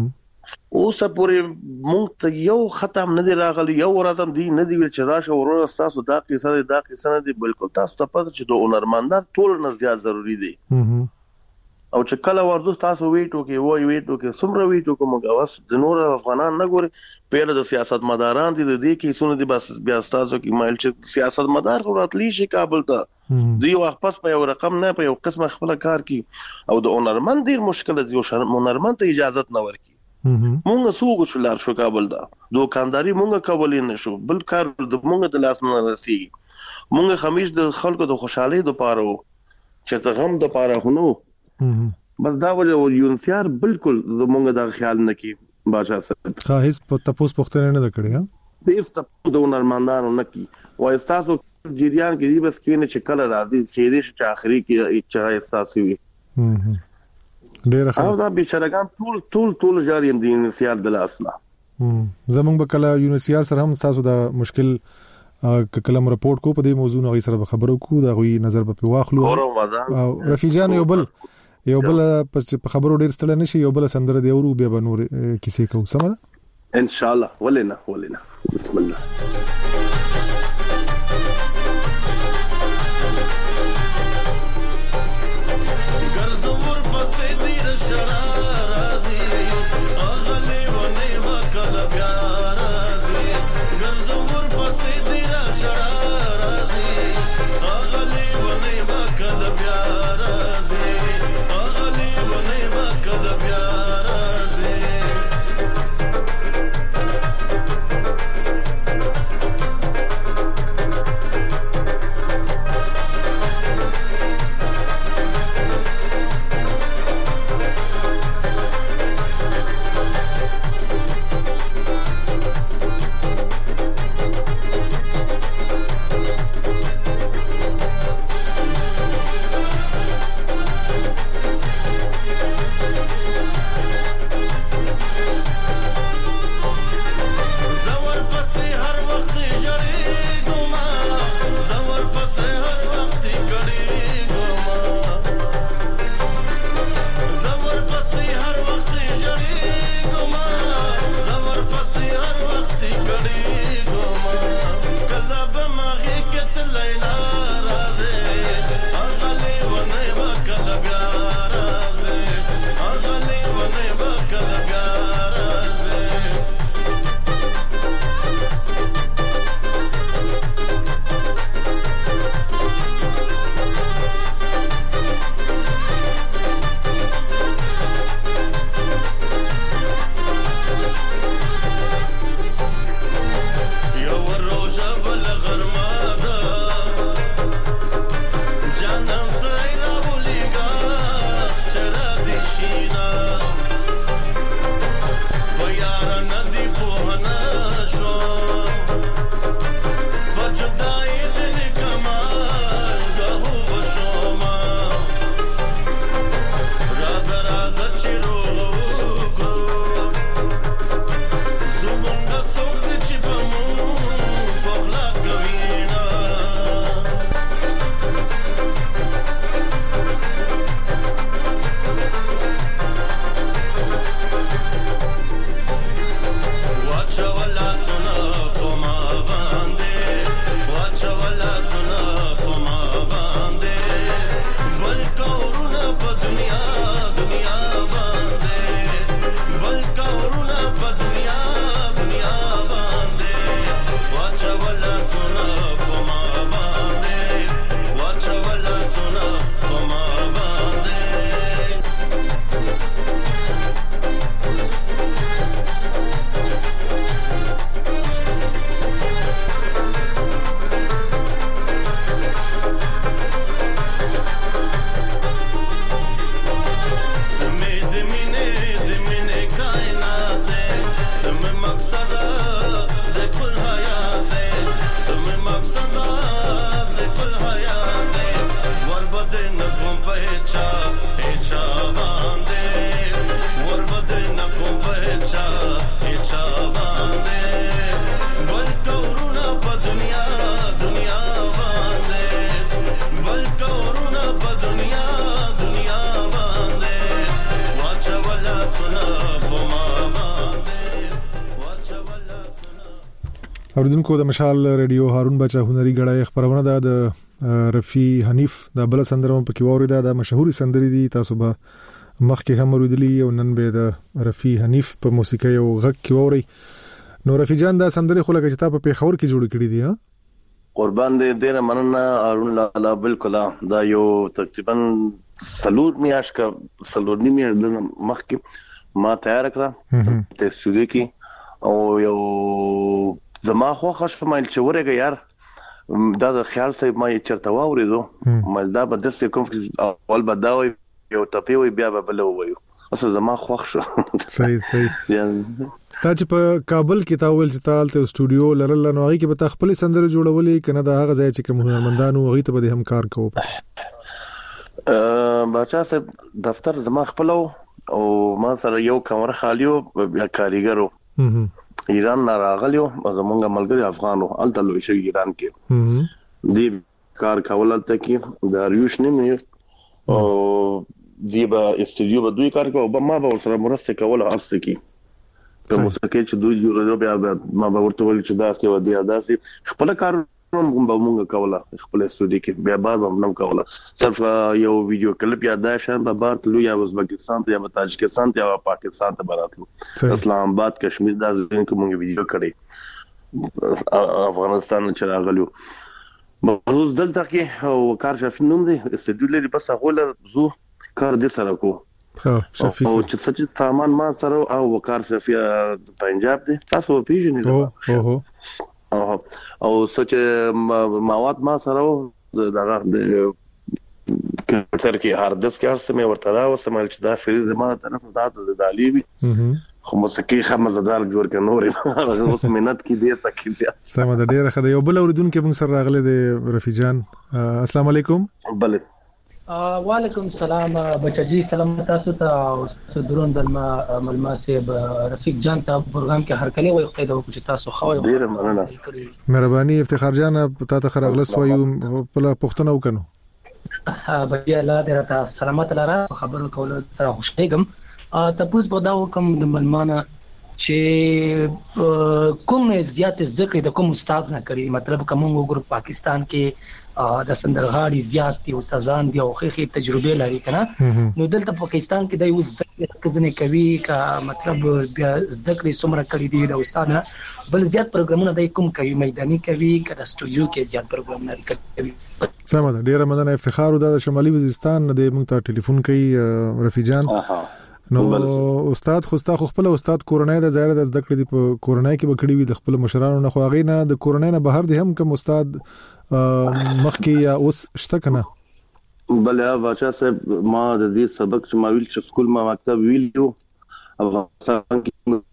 اوس پورې موږ ته یو ختم نه دی راغلی یو ورځم دی نه دی ویل چې راشه ورور تاسو دا کیسه دا کیسه نه دی بالکل تاسو ته پته چې د هنرمندان ټول نه زیات ضروری دی او چې کله ورته تاسو ویټو کې وای ویټو کې سمره ویټو کوم غواس د نور افغانان نه ګوري پیله د سیاست مداران دي د دې کې سونه دي بس بیا تاسو کې مایل چې سیاست مدار راتلی شي کابل ته دوی واپس په یو رقم نه په یو قسمه خپل کار کوي او د هنرمند ډیر مشکل دي او هنرمند ته اجازه نه ورکي مونږ سوق شولار شو کابل دا دوکانداري مونږ کولې نه شو بل کار د مونږ د لاس نه رسي مونږ خمیش د خلکو د خوشحالي د پاره چې ته غم د پاره هونو بس دا وجه یونسیار بالکل زمونږ دا خیال نه کی باچا صاحب خا هیڅ په تاسو پختنه نه کړی ها هیڅ تاسو د هنرمندانو نه کی وای تاسو جریان کې دی بس کینه چې کله راځي چې دې چې اخري کې چې تاسو وي ډیر ښه او دا بشرګان ټول ټول ټول جاری دي یونسیار د لاسنا زمونږ به کله یونسیار سره هم تاسو دا مشکل کلم رپورټ کو په دې موضوع نه غي سره خبرو کو دا غوي نظر په واخلو او رفیجان یو بل یو بل په خبرو ډیر ستل نشي یو بل سندره دی ورو بیا به نور کیسې کو سمه ان شاء الله ولنا ولنا بسم الله اوریدونکو د مشال ریډیو هارون بچا هنري غړای خبرونه ده د رفي حنیف د بل سندره په کې وریدا د مشهوري سندري دي تاسو به مخکې هم وریدلی او نن به د رفي حنیف په موسیقي او غږ کې ووري. نو رفي جان دا سندري خو لکه چې تاسو په خور کې جوړ کړی دي ها قربان دې ډېر مننه هارون لالا. بالکل دا یو تقریبا سلور میاش کا سلور نیمه مخکې ما تیار کړه ته سودی کې او یو زما خو خش په مایل چې ورګه یار دا د خیال صاحب ما یې چرته واوریدو مل دا به د څه کوم اول بداوي یو ټپی وي بیا به بل وایو اصل زما خوښ شو. صحیح صحیح. ستاسو په کابل کې تاول چې تال ته سټوډیو لرل نو هغه کې به تخپل سندره جوړولې کنه دا هغه ځای چې کوم هنرمندانو هغه ته به هم کار کوو. ا بچا صاحب دفتر زما خپل او ما سره یو کمر خالیو بیا کاریګرو ایران نه راغلیو زمونږ ملګری افغانو الته لوي شي ایران کې دی کار کول ته کې د ریوش نه او دی با استودیو به دوی کار کوي ما به سره مرسته کول ارسه کې په موسیقي چې دوی جوړو بیا ما به ورته ول چې داسې و دی داسې خپل کار هم به مونږ کوله خپل استودیو کې بیا بار به نم کوله صرف یو ویډیو کلیپ یا دا شان به بار تلو یا ازبکستان ته یا تاجکستان ته یا پاکستان ته براتلو اسلام آباد کشمیر دا ځین کې مونږ ویډیو کړی افغانستان چې راغلو مخصوص دلته کې او کار شافي نوم دی استودیو لري بس هغه زو کار دې سره کو ها شافي او چې څه سامان ما سره او وکار شافي پنجاب دی تاسو پیژنئ او هو او او سوچ مواد ما سره دغه د کمپیوټر کې هارد ډیسک هر څه مې ورته راو سمال چې دا فریز ما طرف دا د دالیبي خو موسیقي خمزدار جوړ ک نور اوس منت کې دې تکي بیا سم د ډیره خدای یو بل اوریدونکو موږ سره راغله د رفي جان. السلام علیکم. بل وعلیکم السلام بچجی سلام تاسو ته درون د ملما صاحب رفیق جان ته پروګرام کې هر کله وي خدای د وکړي تاسو خو ډیر مننه مهرباني افتخار جان ته ته خرغلس وایو په پښتنو وکنو بیا لا درته سلامت لاره خبرو کول سره خوشحالم. تاسو په دا وکم د ملمانه چې کوم زیات ذکر د کوم استاد نه کوي مطلب کوم وګور پاکستان کې د سندرغاړي زیات دي استادان دي او خېخي تجربه لري کنه نو دلته پاکستان کې د یو ځکه کوي کا مطلب بیا ذکر سمره کړی دي د استاد بل زیات پروګرامونه د کوم کوي میداني کوي کله سټوډیو کې زیات پروګرامونه کوي. سمه ده ډیره مننه افتخار د شمالي وزیرستان د موږ ته ټلیفون کوي رفي جان. نو استاد خو ستا خپل استاد کورونای د ظاهر د ذکر دی په کورونای کې بکړی وي د خپل مشرانو نه خو غي نه د کورونای نه بهر دي هم کوم استاد مخکې یا اوس شته کنه. بل یا بچا صاحب ما د دې سبق چې ما ویل چې سکول ما مکتب ویلو افغانستان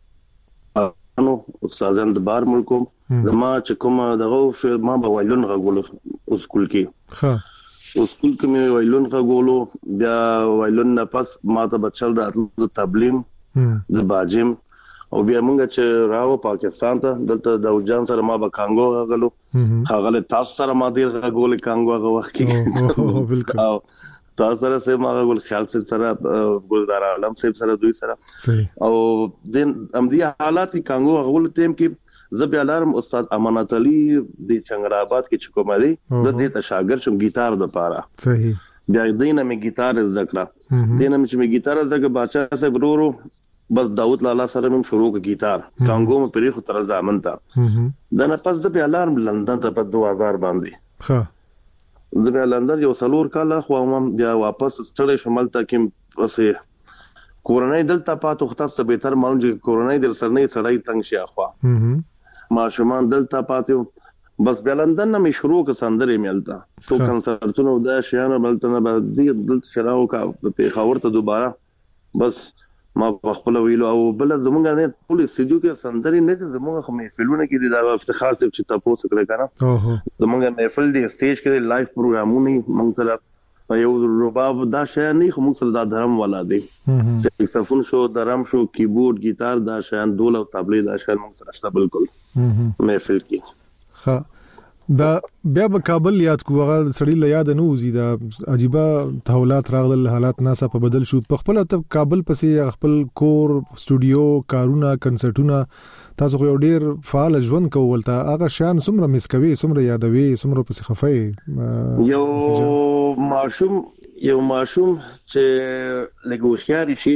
کې نو استادان د بار ملکو زما چې کوم دغه ما به وایلون غوړو سکول کې ها سکول کې مې وایلون غوړو بیا وایلون نه پس ما ته بچل راتلو تبلیم د باجم او بیا موږ چې راو پاکستان ته دلته د اوجان سره ما به کانګو غلو هغه تاسو سره ما ډیر غول کانګو هغه وخت کې بالکل او تاسو سره سه ما غول خیال سره ګلدار عالم صاحب سره دوی سره او دین امدی حالات کانګو غول تیم کې زب الارم استاد امانت علي د چنګرآباد کې چکو مدي د دې ته شاګرد شم گیتار د پاره صحیح بیا دینه مې گیتار زده دینه مې چې مې گیتار زده بچا صاحب ورو بس داوود لالا سره مې شروع ک گیتار کانګو مې پرې خو تر ځامن تا دا نه پس د الارم لندن ته په دوه هزار باندې ها د لندن یو سلور کاله خو هم بیا واپس ستړي شمال ته کې وسه کورونای دلته پاتو خاصه به تر مونږ کورونای در سره نه سړی تنگ شي اخوا ما شومان دلته پاتو بس بیا لندن نه مې شروع ک سندري ملتا سو کنسرتونو دا شیانه بلته نه د دلته شراو کا په خاور ته دوباره بس ما خپل ویلو او بل زمونږ نه ټول استودیو کې سندري نه زمونږ خو محفلونه کې دا افتخار څه چې تاسو کړی کنه زمونږ محفل دی سټیج کې لایف پروګرامونه مونږ سره یو رباب دا شای نه خو موږ سره دا درم والا دی سکسفون شو درم شو کیبورډ گیتار دا شای ډول او طبلې دا شای موږ سره شته بالکل محفل کې ها دا بیا به کابل یاد کو هغه سړی له یاد نه وزي دا عجيبه تحولات راغل حالات ناسا په بدل شو په خپل ته کابل پسې خپل کور سټوډیو کارونه کنسرټونه تاسو یو ډیر فعال ژوند کول تا هغه شان څومره مسکوي څومره یادوي څومره پسې خفای یو ماشوم یو ماشوم چې لګو خياري شي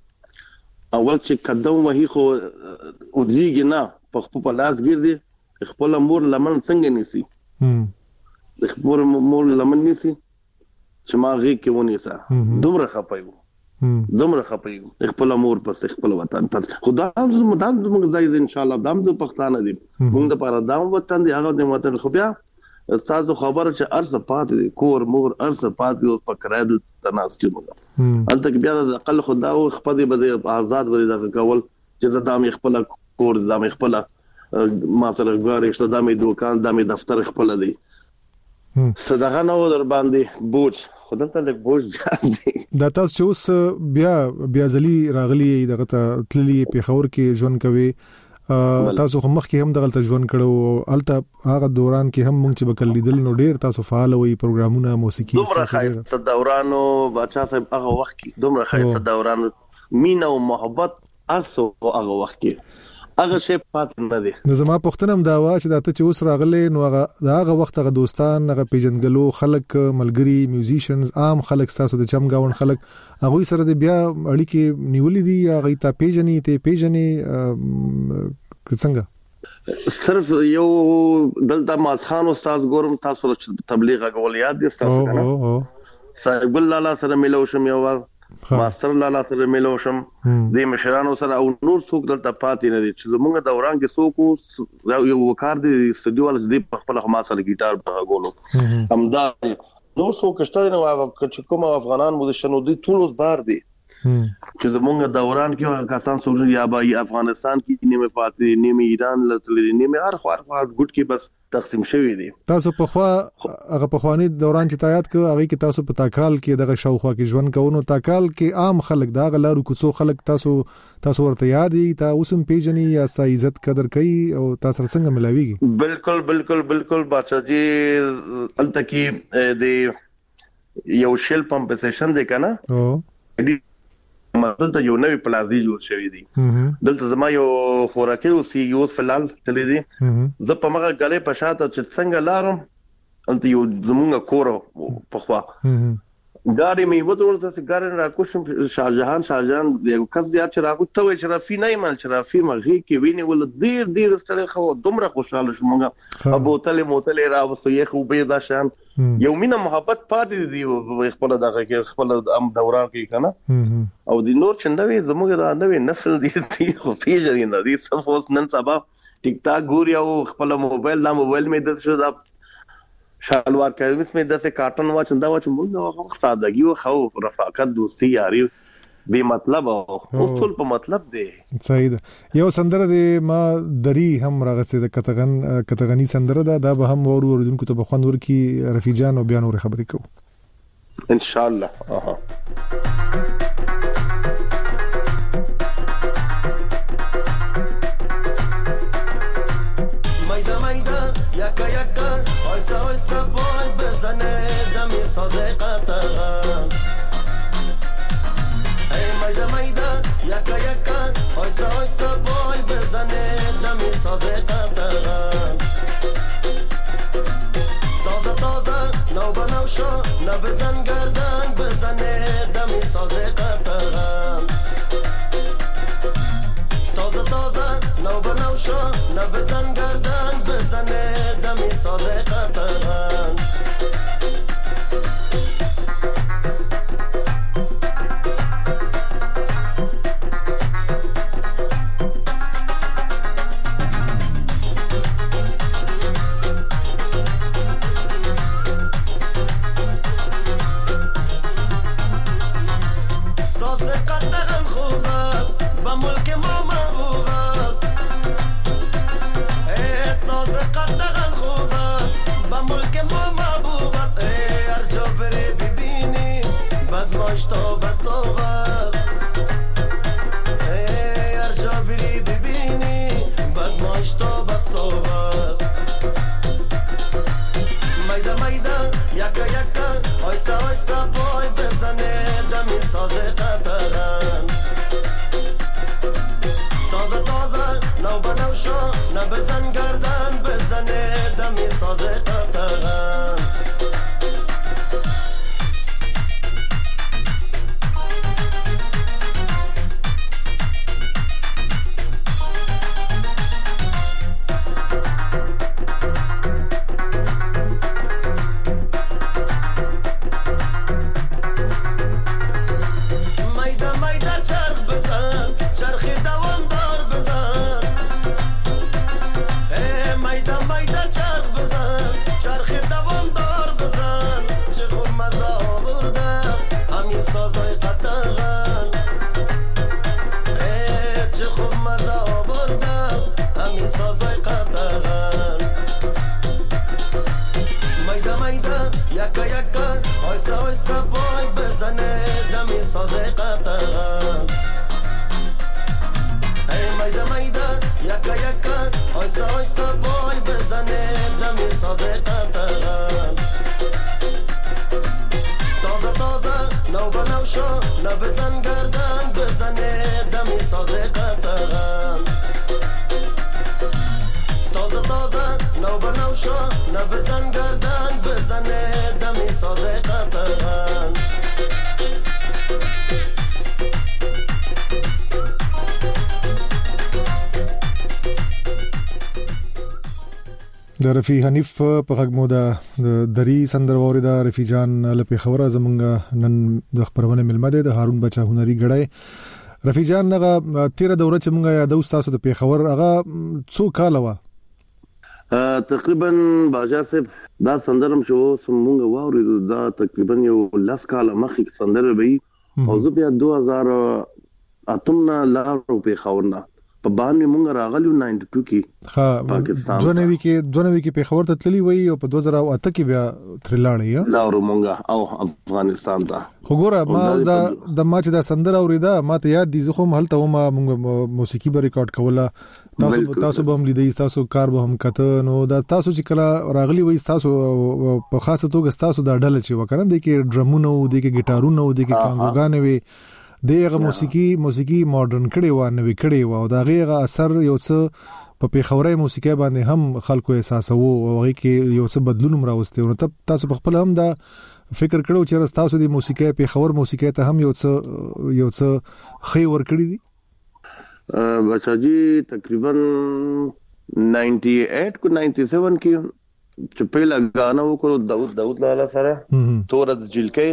اول چې قدم وهي خو ودریږي نه په خپل لاس ګرځي خپل مور لمن څنګه نيسي هم خپل مور لمن نيسي چې ما غي کې ونی سا دومره خپایو دومره خپایو خپل مور پس خپل وطن پس خدا زموږ د موږ ځای ان شاء الله دام د پښتانه دي موږ د پاره دام وطن دی هغه د وطن خو بیا تاسو خبره چې ارزه پات کور مور ارزه پات او پکړه د تناسب موږ انته بیا د اقل خدا او خپل بده آزاد بده د کول چې دام خپل کور دام خپل ما سره غواړي چې دامي دوکان دامي دفتر خپل دی صدقه نو در باندې بوج خدای ته له بوج ځي دا تاسو چې اوس بیا بیا ځلی راغلی دغه ته تللی په خور کې ژوند کوي تاسو هم مخکې هم دغه ژوند کړو الته هغه دوران کې هم مونږ چې بکل لیدل نو ډیر تاسو فعال وي پروګرامونه موسیقي دومره خیر دورانو بچا صاحب هغه وخت کې دومره خیر دوران مینا او محبت اسو هغه وخت کې هغه شی پات نه دي نو زما پښتنم دا وا چې دا ته چې اوس راغلي نو هغه دا هغه وخت هغه دوستان هغه پیجنګلو خلک ملګری میوزیشنز عام خلک تاسو د چمګاون خلک هغه سره د بیا اړیکې نیولې دي هغه ته پیجنې ته پیجنې څنګه صرف یو دلته ماسخان استاد ګورم تاسو تبلیغ غول یاد دي تاسو کنه صاحب الله سره ملو شم یو ماستر لالا سره ملو شم د مشرانو سره او نور څوک دلته پاتې نه دي چې موږ دوران کې څوک یو وکړ دي استودیو ول د خپل خما سره گیټار بغولو همدا نو څوک شته نو چې کوم افغانان مو د شنو دي ټول بار دي چې موږ دوران کې کسان سوجي یا با افغانستان کې نیمه پاتې نیمه ایران لته نیمه هر خو هر ګډ کې بس تقسیم شوی دي تاسو په خوا هغه په خواني دوران چې تایید ک هغه کې تاسو په تاکال کې دغه شاوخوا کې ژوند کوونو تاکال کې عام خلک دا غلارو کوڅو خلک تاسو تاسو ورته یادي تاسو هم پیژني یا تاسو عزت قدر کوي او تاسو څنګه ملاويږي بالکل بالکل بالکل بچا جی التکی د یو شیل پمپسیشن دی کنه او دلته یو نوې پلازي جوړ شوی دی دلته زما یو خوراکي او سی یو فلال تللی دي زه په مغه غلې په شاته چې څنګه لارم انت یو زمونږ کور په خوا ګاډي مې وته ورته چې ګاډي را کوشم شاهجهان شاهجهان یو کس زیات چې راغو ته چې رافي نه مال چې رافي مغي کې ویني ول ډیر ډیر ستړي خو دومره خوشاله شومګه ابو تل موتل را وسو یې خو به دا شان یو مینه محبت پاتې دی خپل دغه کې خپل ام دوران کې کنه او د نور چندوي زموږ د نوې نسل دي خو پیژني نه دي صفوس نن سبا ټیک ټاک ګوري او خپل موبایل لا موبایل مې د شو دا شالوار کمیس مې داسې کاټن واچ دا واچ موږ سادهګي او خو رفاقت دوستي یاري به مطلب او ټول په مطلب دی صحیح ده یو سندره دی ما دری هم راغسته د کتغن کتغنی سندره ده دا به هم ورو ورودونکو ته بخوند ورکی رفیع جان او بیان ور خبرې کوو ان شاء الله اها یکا یکا آیسا آیسا بای بزنه دمی سازه قطغم ای میده میده یکا یکا آیسا آیسا بای بزنه دمی سازه قطغم تازه تازه نو بنو شو نبزن گردن بزنه دمی سازه قطغم تازه تازه نو بنو شو نبزن گردن بزنه دمی سازه قطغم سازه قطغم خوب است با ملک ما محبوب است سازه قطغن خوب است با ملک ما محبوب است هر جا بری ببینی بزماش تا بساب است هر جا بری ببینی بزماش تا بساب است نو بنو شو نبزن گردن بزنه دمی ساز قطغن نبزن گردن بزنه دمی ساز قطغن تازه تازه نو بنو شو نبزن گردن بزنه دمی ساز قطغن د رفیع حنیف په غږ د دری سندروري د رفیع جان له پیښور زمونږ نن د خبرونه ملمه ده د هارون بچا هنري غړای رفیع جان هغه تیر دوره چې مونږه یادو تاسو د پیښور هغه څو کال و تقریبا باجا صاحب دا سندرم شو سمونږ واوري دا تقریبا یو لاس کال مخکې سندر به او زه بیا دوه هزار اتم نه لارو پیښور نه په باندې مونږ راغلو ناینټي ټو کې ها پاکستان دوه نوي کې دوه نوي کې پیښور ته تللی وای او په دوه زره اته کې بیا ترلاړی لارو مونږ او افغانستان ته خو ګوره ما دا د ما چې دا سندر اوریدا ما ته یاد دي زه خو هلته و ما مونږ موسیقي به ریکارډ کوله تاسو تاسو به هم لیدئ تاسو کار به هم کته نو دا تاسو چې کله راغلی وای تاسو په خاصه توګه تاسو دا ډله چې وکړه د کې ډرمونه او د کې ګټارونه او د کې کانګوګانې وي دغه موسیقي موسیقي ماډرن کړي و نوې کړي و او دا غیغه اثر یو څه په پیښوري موسیقي باندې هم خلکو احساسو او هغه کې یو څه بدلون راوستي نو تاسو په خپل هم دا فکر کړو چې تاسو د موسیقي پیښور موسیقي ته هم یو څه یو څه خې ور کړی دي بچا جی تقریبا ناینټي ایټ کو ناینټي سیون کې چې पहिला غانا وکړو داوود داوود لاله سره تورد جلکې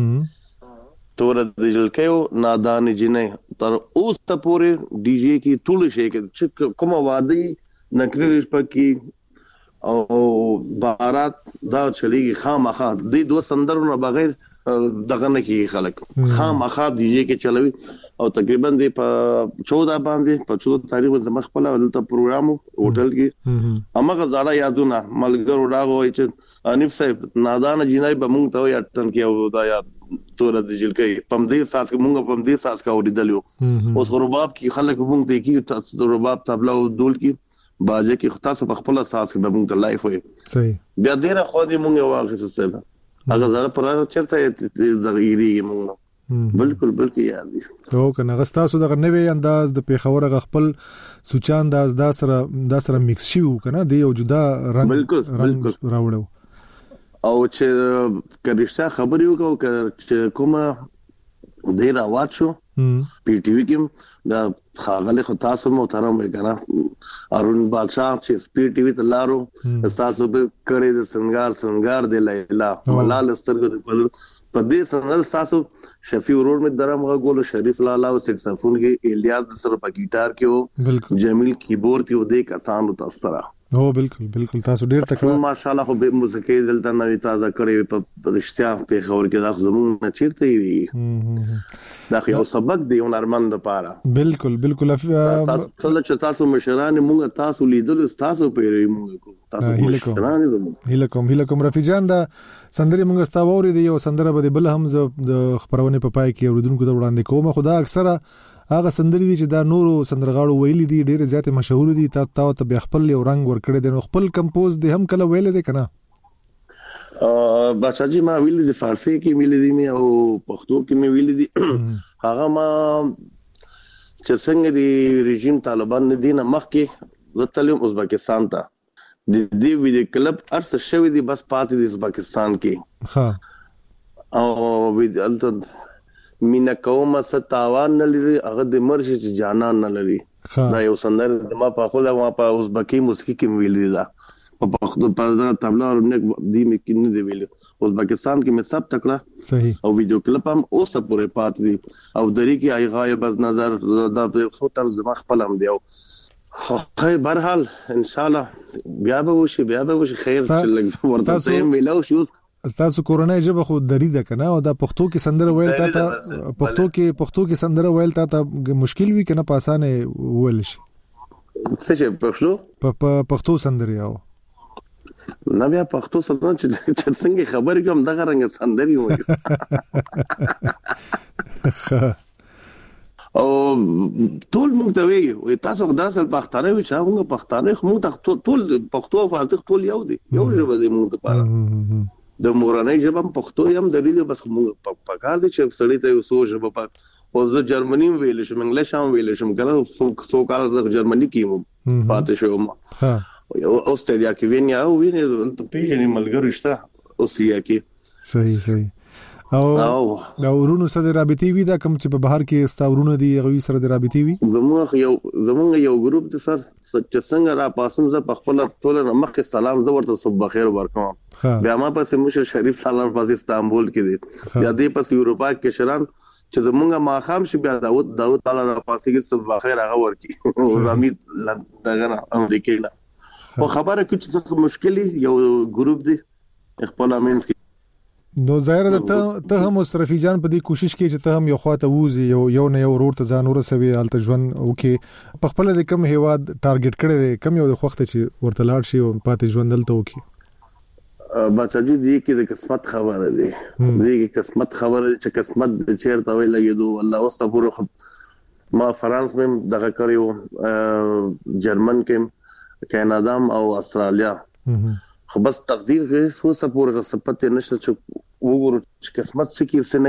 تور د جلکیو نادان جنې تر اوس ته پورې ډي جی کی ټول شي کې کوم وادي نکریش پکې او بارات دا چلیږي خامخا د دوه سندرونو بغیر دغه نه کی خلک خامخا ډي جی کې چلوي او تقریبا د چودہ باندې په چودہ تاریخ د مخ په لول ته پروګرام هوټل کې امغه زړه یادونه ملګرو راغو چې انیف صاحب نادان جنې به مونږ ته یا ټن کې او دا یاد تور د جلکې پم دې ساس کې مونږ پم دې ساس کا وډیدلو اوس رباب کې خلک مونږ ته کې تاسو رباب تبلا او دول کې باجه کې خاصه په خپل ساس کې مونږ ته لایف وي صحیح بیا ډیره خو دې مونږ واخې څه هغه زړه پر چرته دغیری مونږ بالکل بالکل یاد دي او کنه غستاسو دغه نوې انداز د پیښور غ خپل سوچان انداز دا سره دا سره میکس شي کنه دی یو جدا رنگ رنگ راوړو او چې کریشته خبرې وکاو چې کومه ډیر اواز شو پی ټی وی کې دا خاغله خو تاسو محترم وکړه ارون بادشاہ چې پی ټی وی ته لارو تاسو به کړي د سنگار سنگار دی لیلا ولال سترګو په دې سندر تاسو شفیع ورور می درم غول شریف لالا او سکسفون کې الیاس سره په گیټار کې او جمیل کیبورډ کې و دې کسان تاسو هو بالکل بالکل تاسو ډیر تکړه ماشاءالله خو به موسیقي دلته نوې تازه کړې په رښتیا په خبر کې دا زموږ نه چیرته دی دا یو سبق دی هنرمند لپاره بالکل بالکل تاسو چې تاسو مشران موږ تاسو لیدل تاسو پیری موږ کو تاسو مشران زموږ هله کوم هله کوم رفیع جان دا سندري موږ ستاوري دی یو سندره به بل هم د خبرونه په پای کې اوریدونکو ته وړاندې کوم خدا اکثره هغه سندري دي چې دا نورو سندرغاړو ویلي دي ډېر زیات مشهور دي تاسو ته به خپل یو رنگ ورکړي دي نو خپل کمپوز دي هم کله ویل دي کنه ا بچا جی ما ویل دي فارسی کې ویل دي او پښتو کې مې ویل دي هغه ما چې څنګه دی رژیم طالبان نه دینه مخکې زتلم ازبکستان ته د دې ویډیو کلپ ارسه شوی دی بس پاتې دی ازبکستان کې ها او ویډیو مینا کومه ستاوان نه لري هغه د مرشي چې جانان نه لري دا یو سندر د ما په خپل ما په ازبکی موسیقي کې ویل دي په پښتو په تبلا او نه دی مې کې نه دی ویل ازبکستان کې مې سب تکړه صحیح او ویډیو کلپ هم اوس پورې پات دي او درې کې ای غایب از نظر دا په طرز ما خپل هم دی او خیر برحال ان شاء الله بیا به وشي بیا به وشي خیر چې لږ ورته ملو شو تاسو کورونای جبه خو درې ده کنه او دا پښتو کې سندره ویل تا ته پښتو کې پښتو کې سندره ویل تا ته مشکل وی کنه په اسانه ویل شي څه چې پښتو په پښتو سندره یو نه بیا پښتو سندره چې څنګه خبرې کوم دغه رنګ سندري وایي او ټول موږ ته وی تاسو غداسل پښتانه وی چې موږ پښتانه موږ ته ټول پښتو او فارسی ټول یو دي یو ژبه دي موږ لپاره د مورانۍ ژبه پښتو یم د دې بس موږ په کار دي چې سړی ته وسو ژبه په او زه جرمني ویل شم انګلیش هم ویل شم کنه څو کال د جرمني کې مو پاتې شوم ها او اوسترالیا کې وینیا او ویني ته پیژنې ملګری شته اوسیا کې صحیح صحیح او دا ورونو سره رابطي وي دا کوم چې په بهر کې استاورونه دي غوي سره د رابطي وي زموږ یو زموږ یو ګروپ د سر چې څنګه را پاسم زه په خپل ټول مخه سلام زه ورته صبح بخیر ورکوم بیا ما پسې مشر شریف سالار په استانبول کې دي بیا دې پس یورپا کې شران چې زموږ ماخام شي بیا داوود داوود تعالی را پاسې کې صبح بخیر هغه ورکی او امید دغه امریکای نه خو خبره کې چې مشکلي یو ګروپ دی خپل امین نو ظاهر ده ته ته هم مصرفي جان په دې کوشش کې چې ته هم یو خواته ووزي یو یو نه یو ورور ته ځان ورسوي الته ژوند او کې په خپل د کم هیواد ټارګټ کړی دی کم یو د وخت چې ورته لاړ شي او پاتې ژوند دلته وکي بچا جی دی کې د قسمت خبره دی دی کې قسمت خبره چې قسمت چیرته وي لګیدو الله واست پورو ما فرانس مې دغه کړیو جرمن کې کیناډا او استرالیا خو بس تقدیر کې څو سپور غصبت نشته چې وګورو چې قسمت سکی سنه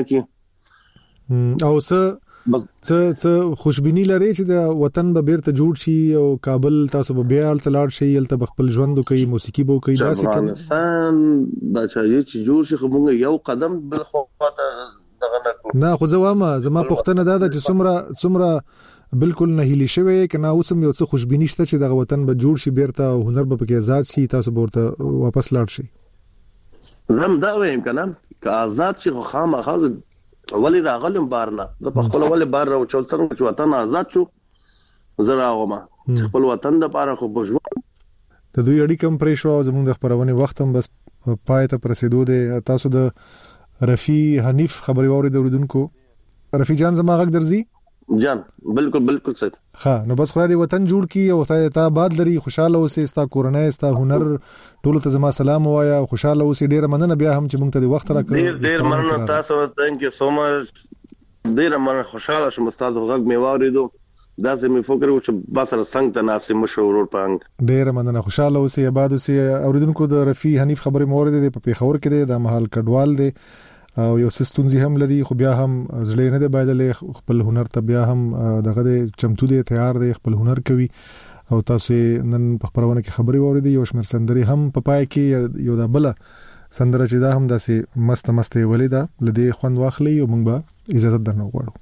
کې او څه څه څه خوشبيني لري چې د وطن به بیرته جوړ شي او کابل تاسو به بیا تلار شي یلته خپل ژوند کوي موسیقي بو کوي داسې کوم افغانستان دا چې جوړ شي خو موږ یو قدم بل خواته دغه نه کوو نه خو زما زما پښتنه دا چې څومره څومره بالکل نه هلي شوی کنه اوسم یو څه خوشبيني شته چې دغه وطن به جوړ شي بیرته هنر به پکې آزاد شي تاسو به ورته واپس لاړ شي زم دا وایم کنه که آزاد شي خو خامخا ولی راغلم بارنه د خپل ولی بار راو چول څنګه چې وطن آزاد شو زرا غوما چې خپل وطن د پاره خو بجو د دوی اړیکه کم پرې شو زموږ د خبرونه وخت هم بس پای ته پرسیدو دي تاسو د رفی حنیف خبري اورید اوریدونکو رفی جان زما غږ درځي جان بالکل بالکل صحیح ها نو بس خدای دې وطن جوړ کی او خدای ته آباد لري خوشاله اوسې ستا کورنۍ ستا هنر ټول ته زما سلام وایا خوشاله اوسې ډیر مننه بیا هم چې مونږ ته د وخت راکړ ډیر ډیر مننه تاسو ثانک یو سو مچ ډیر مننه خوشاله شوم تاسو غږ مې واوریدو دا زه مې فکر وکړ چې باسر څنګه ته ناسې مشورور پنګ ډیر مننه خوشاله اوسې آباد اوسې اوریدونکو د رفی حنیف خبرې مورید دی په پیښور کې د محل کډوال دی او یو سستونزي هم لري خو بیا هم زړه نه دی بایدلې خپل هنر ته بیا هم دغه چمتو دی تیار دی خپل هنر کوي او تاسو نن په خبرونه کې خبري وریدي یو شمیر سندري هم په پای کې یو د بل سندره چې دا هم داسې مست مست ولیدا لدی خوند واخلي او موږ به اجازه درنه وړو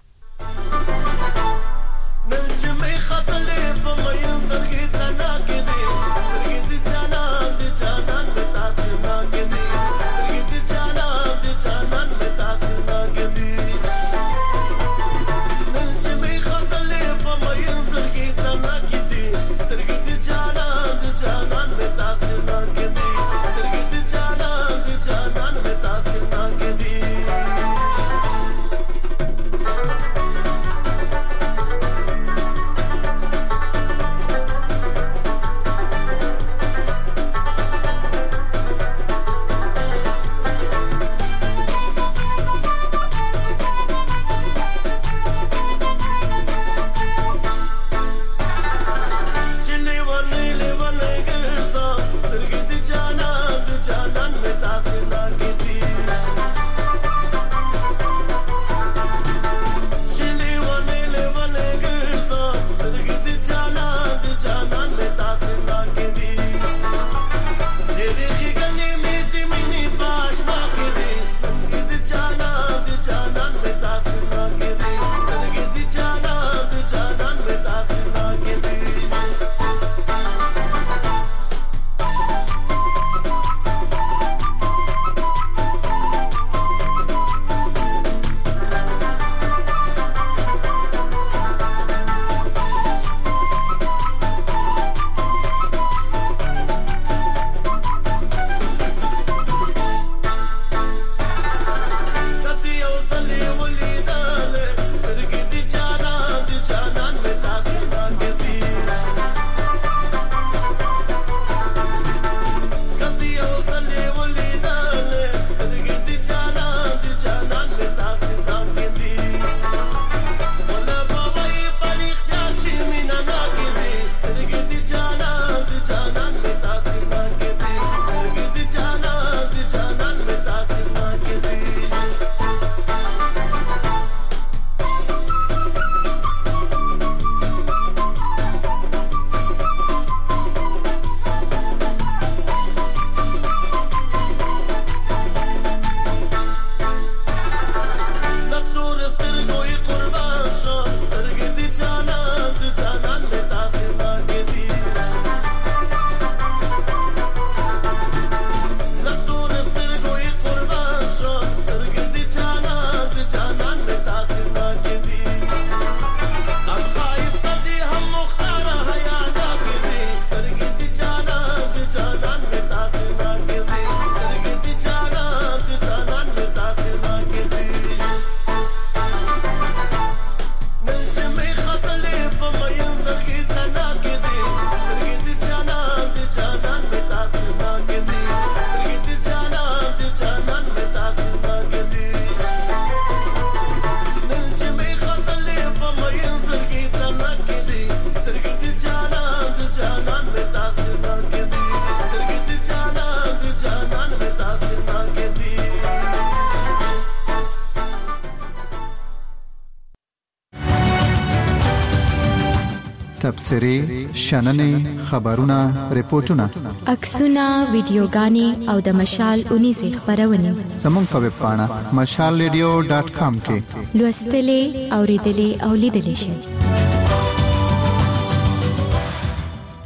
تبصرې شننې خبرونه ریپورتونه عکسونه ویډیوګانې او د مشال اونیزه خبرونه زموږ په ویب پاڼه مشال ریډیو ډاټ کام کې لوستلې اوریدلې او لیدلې شئ.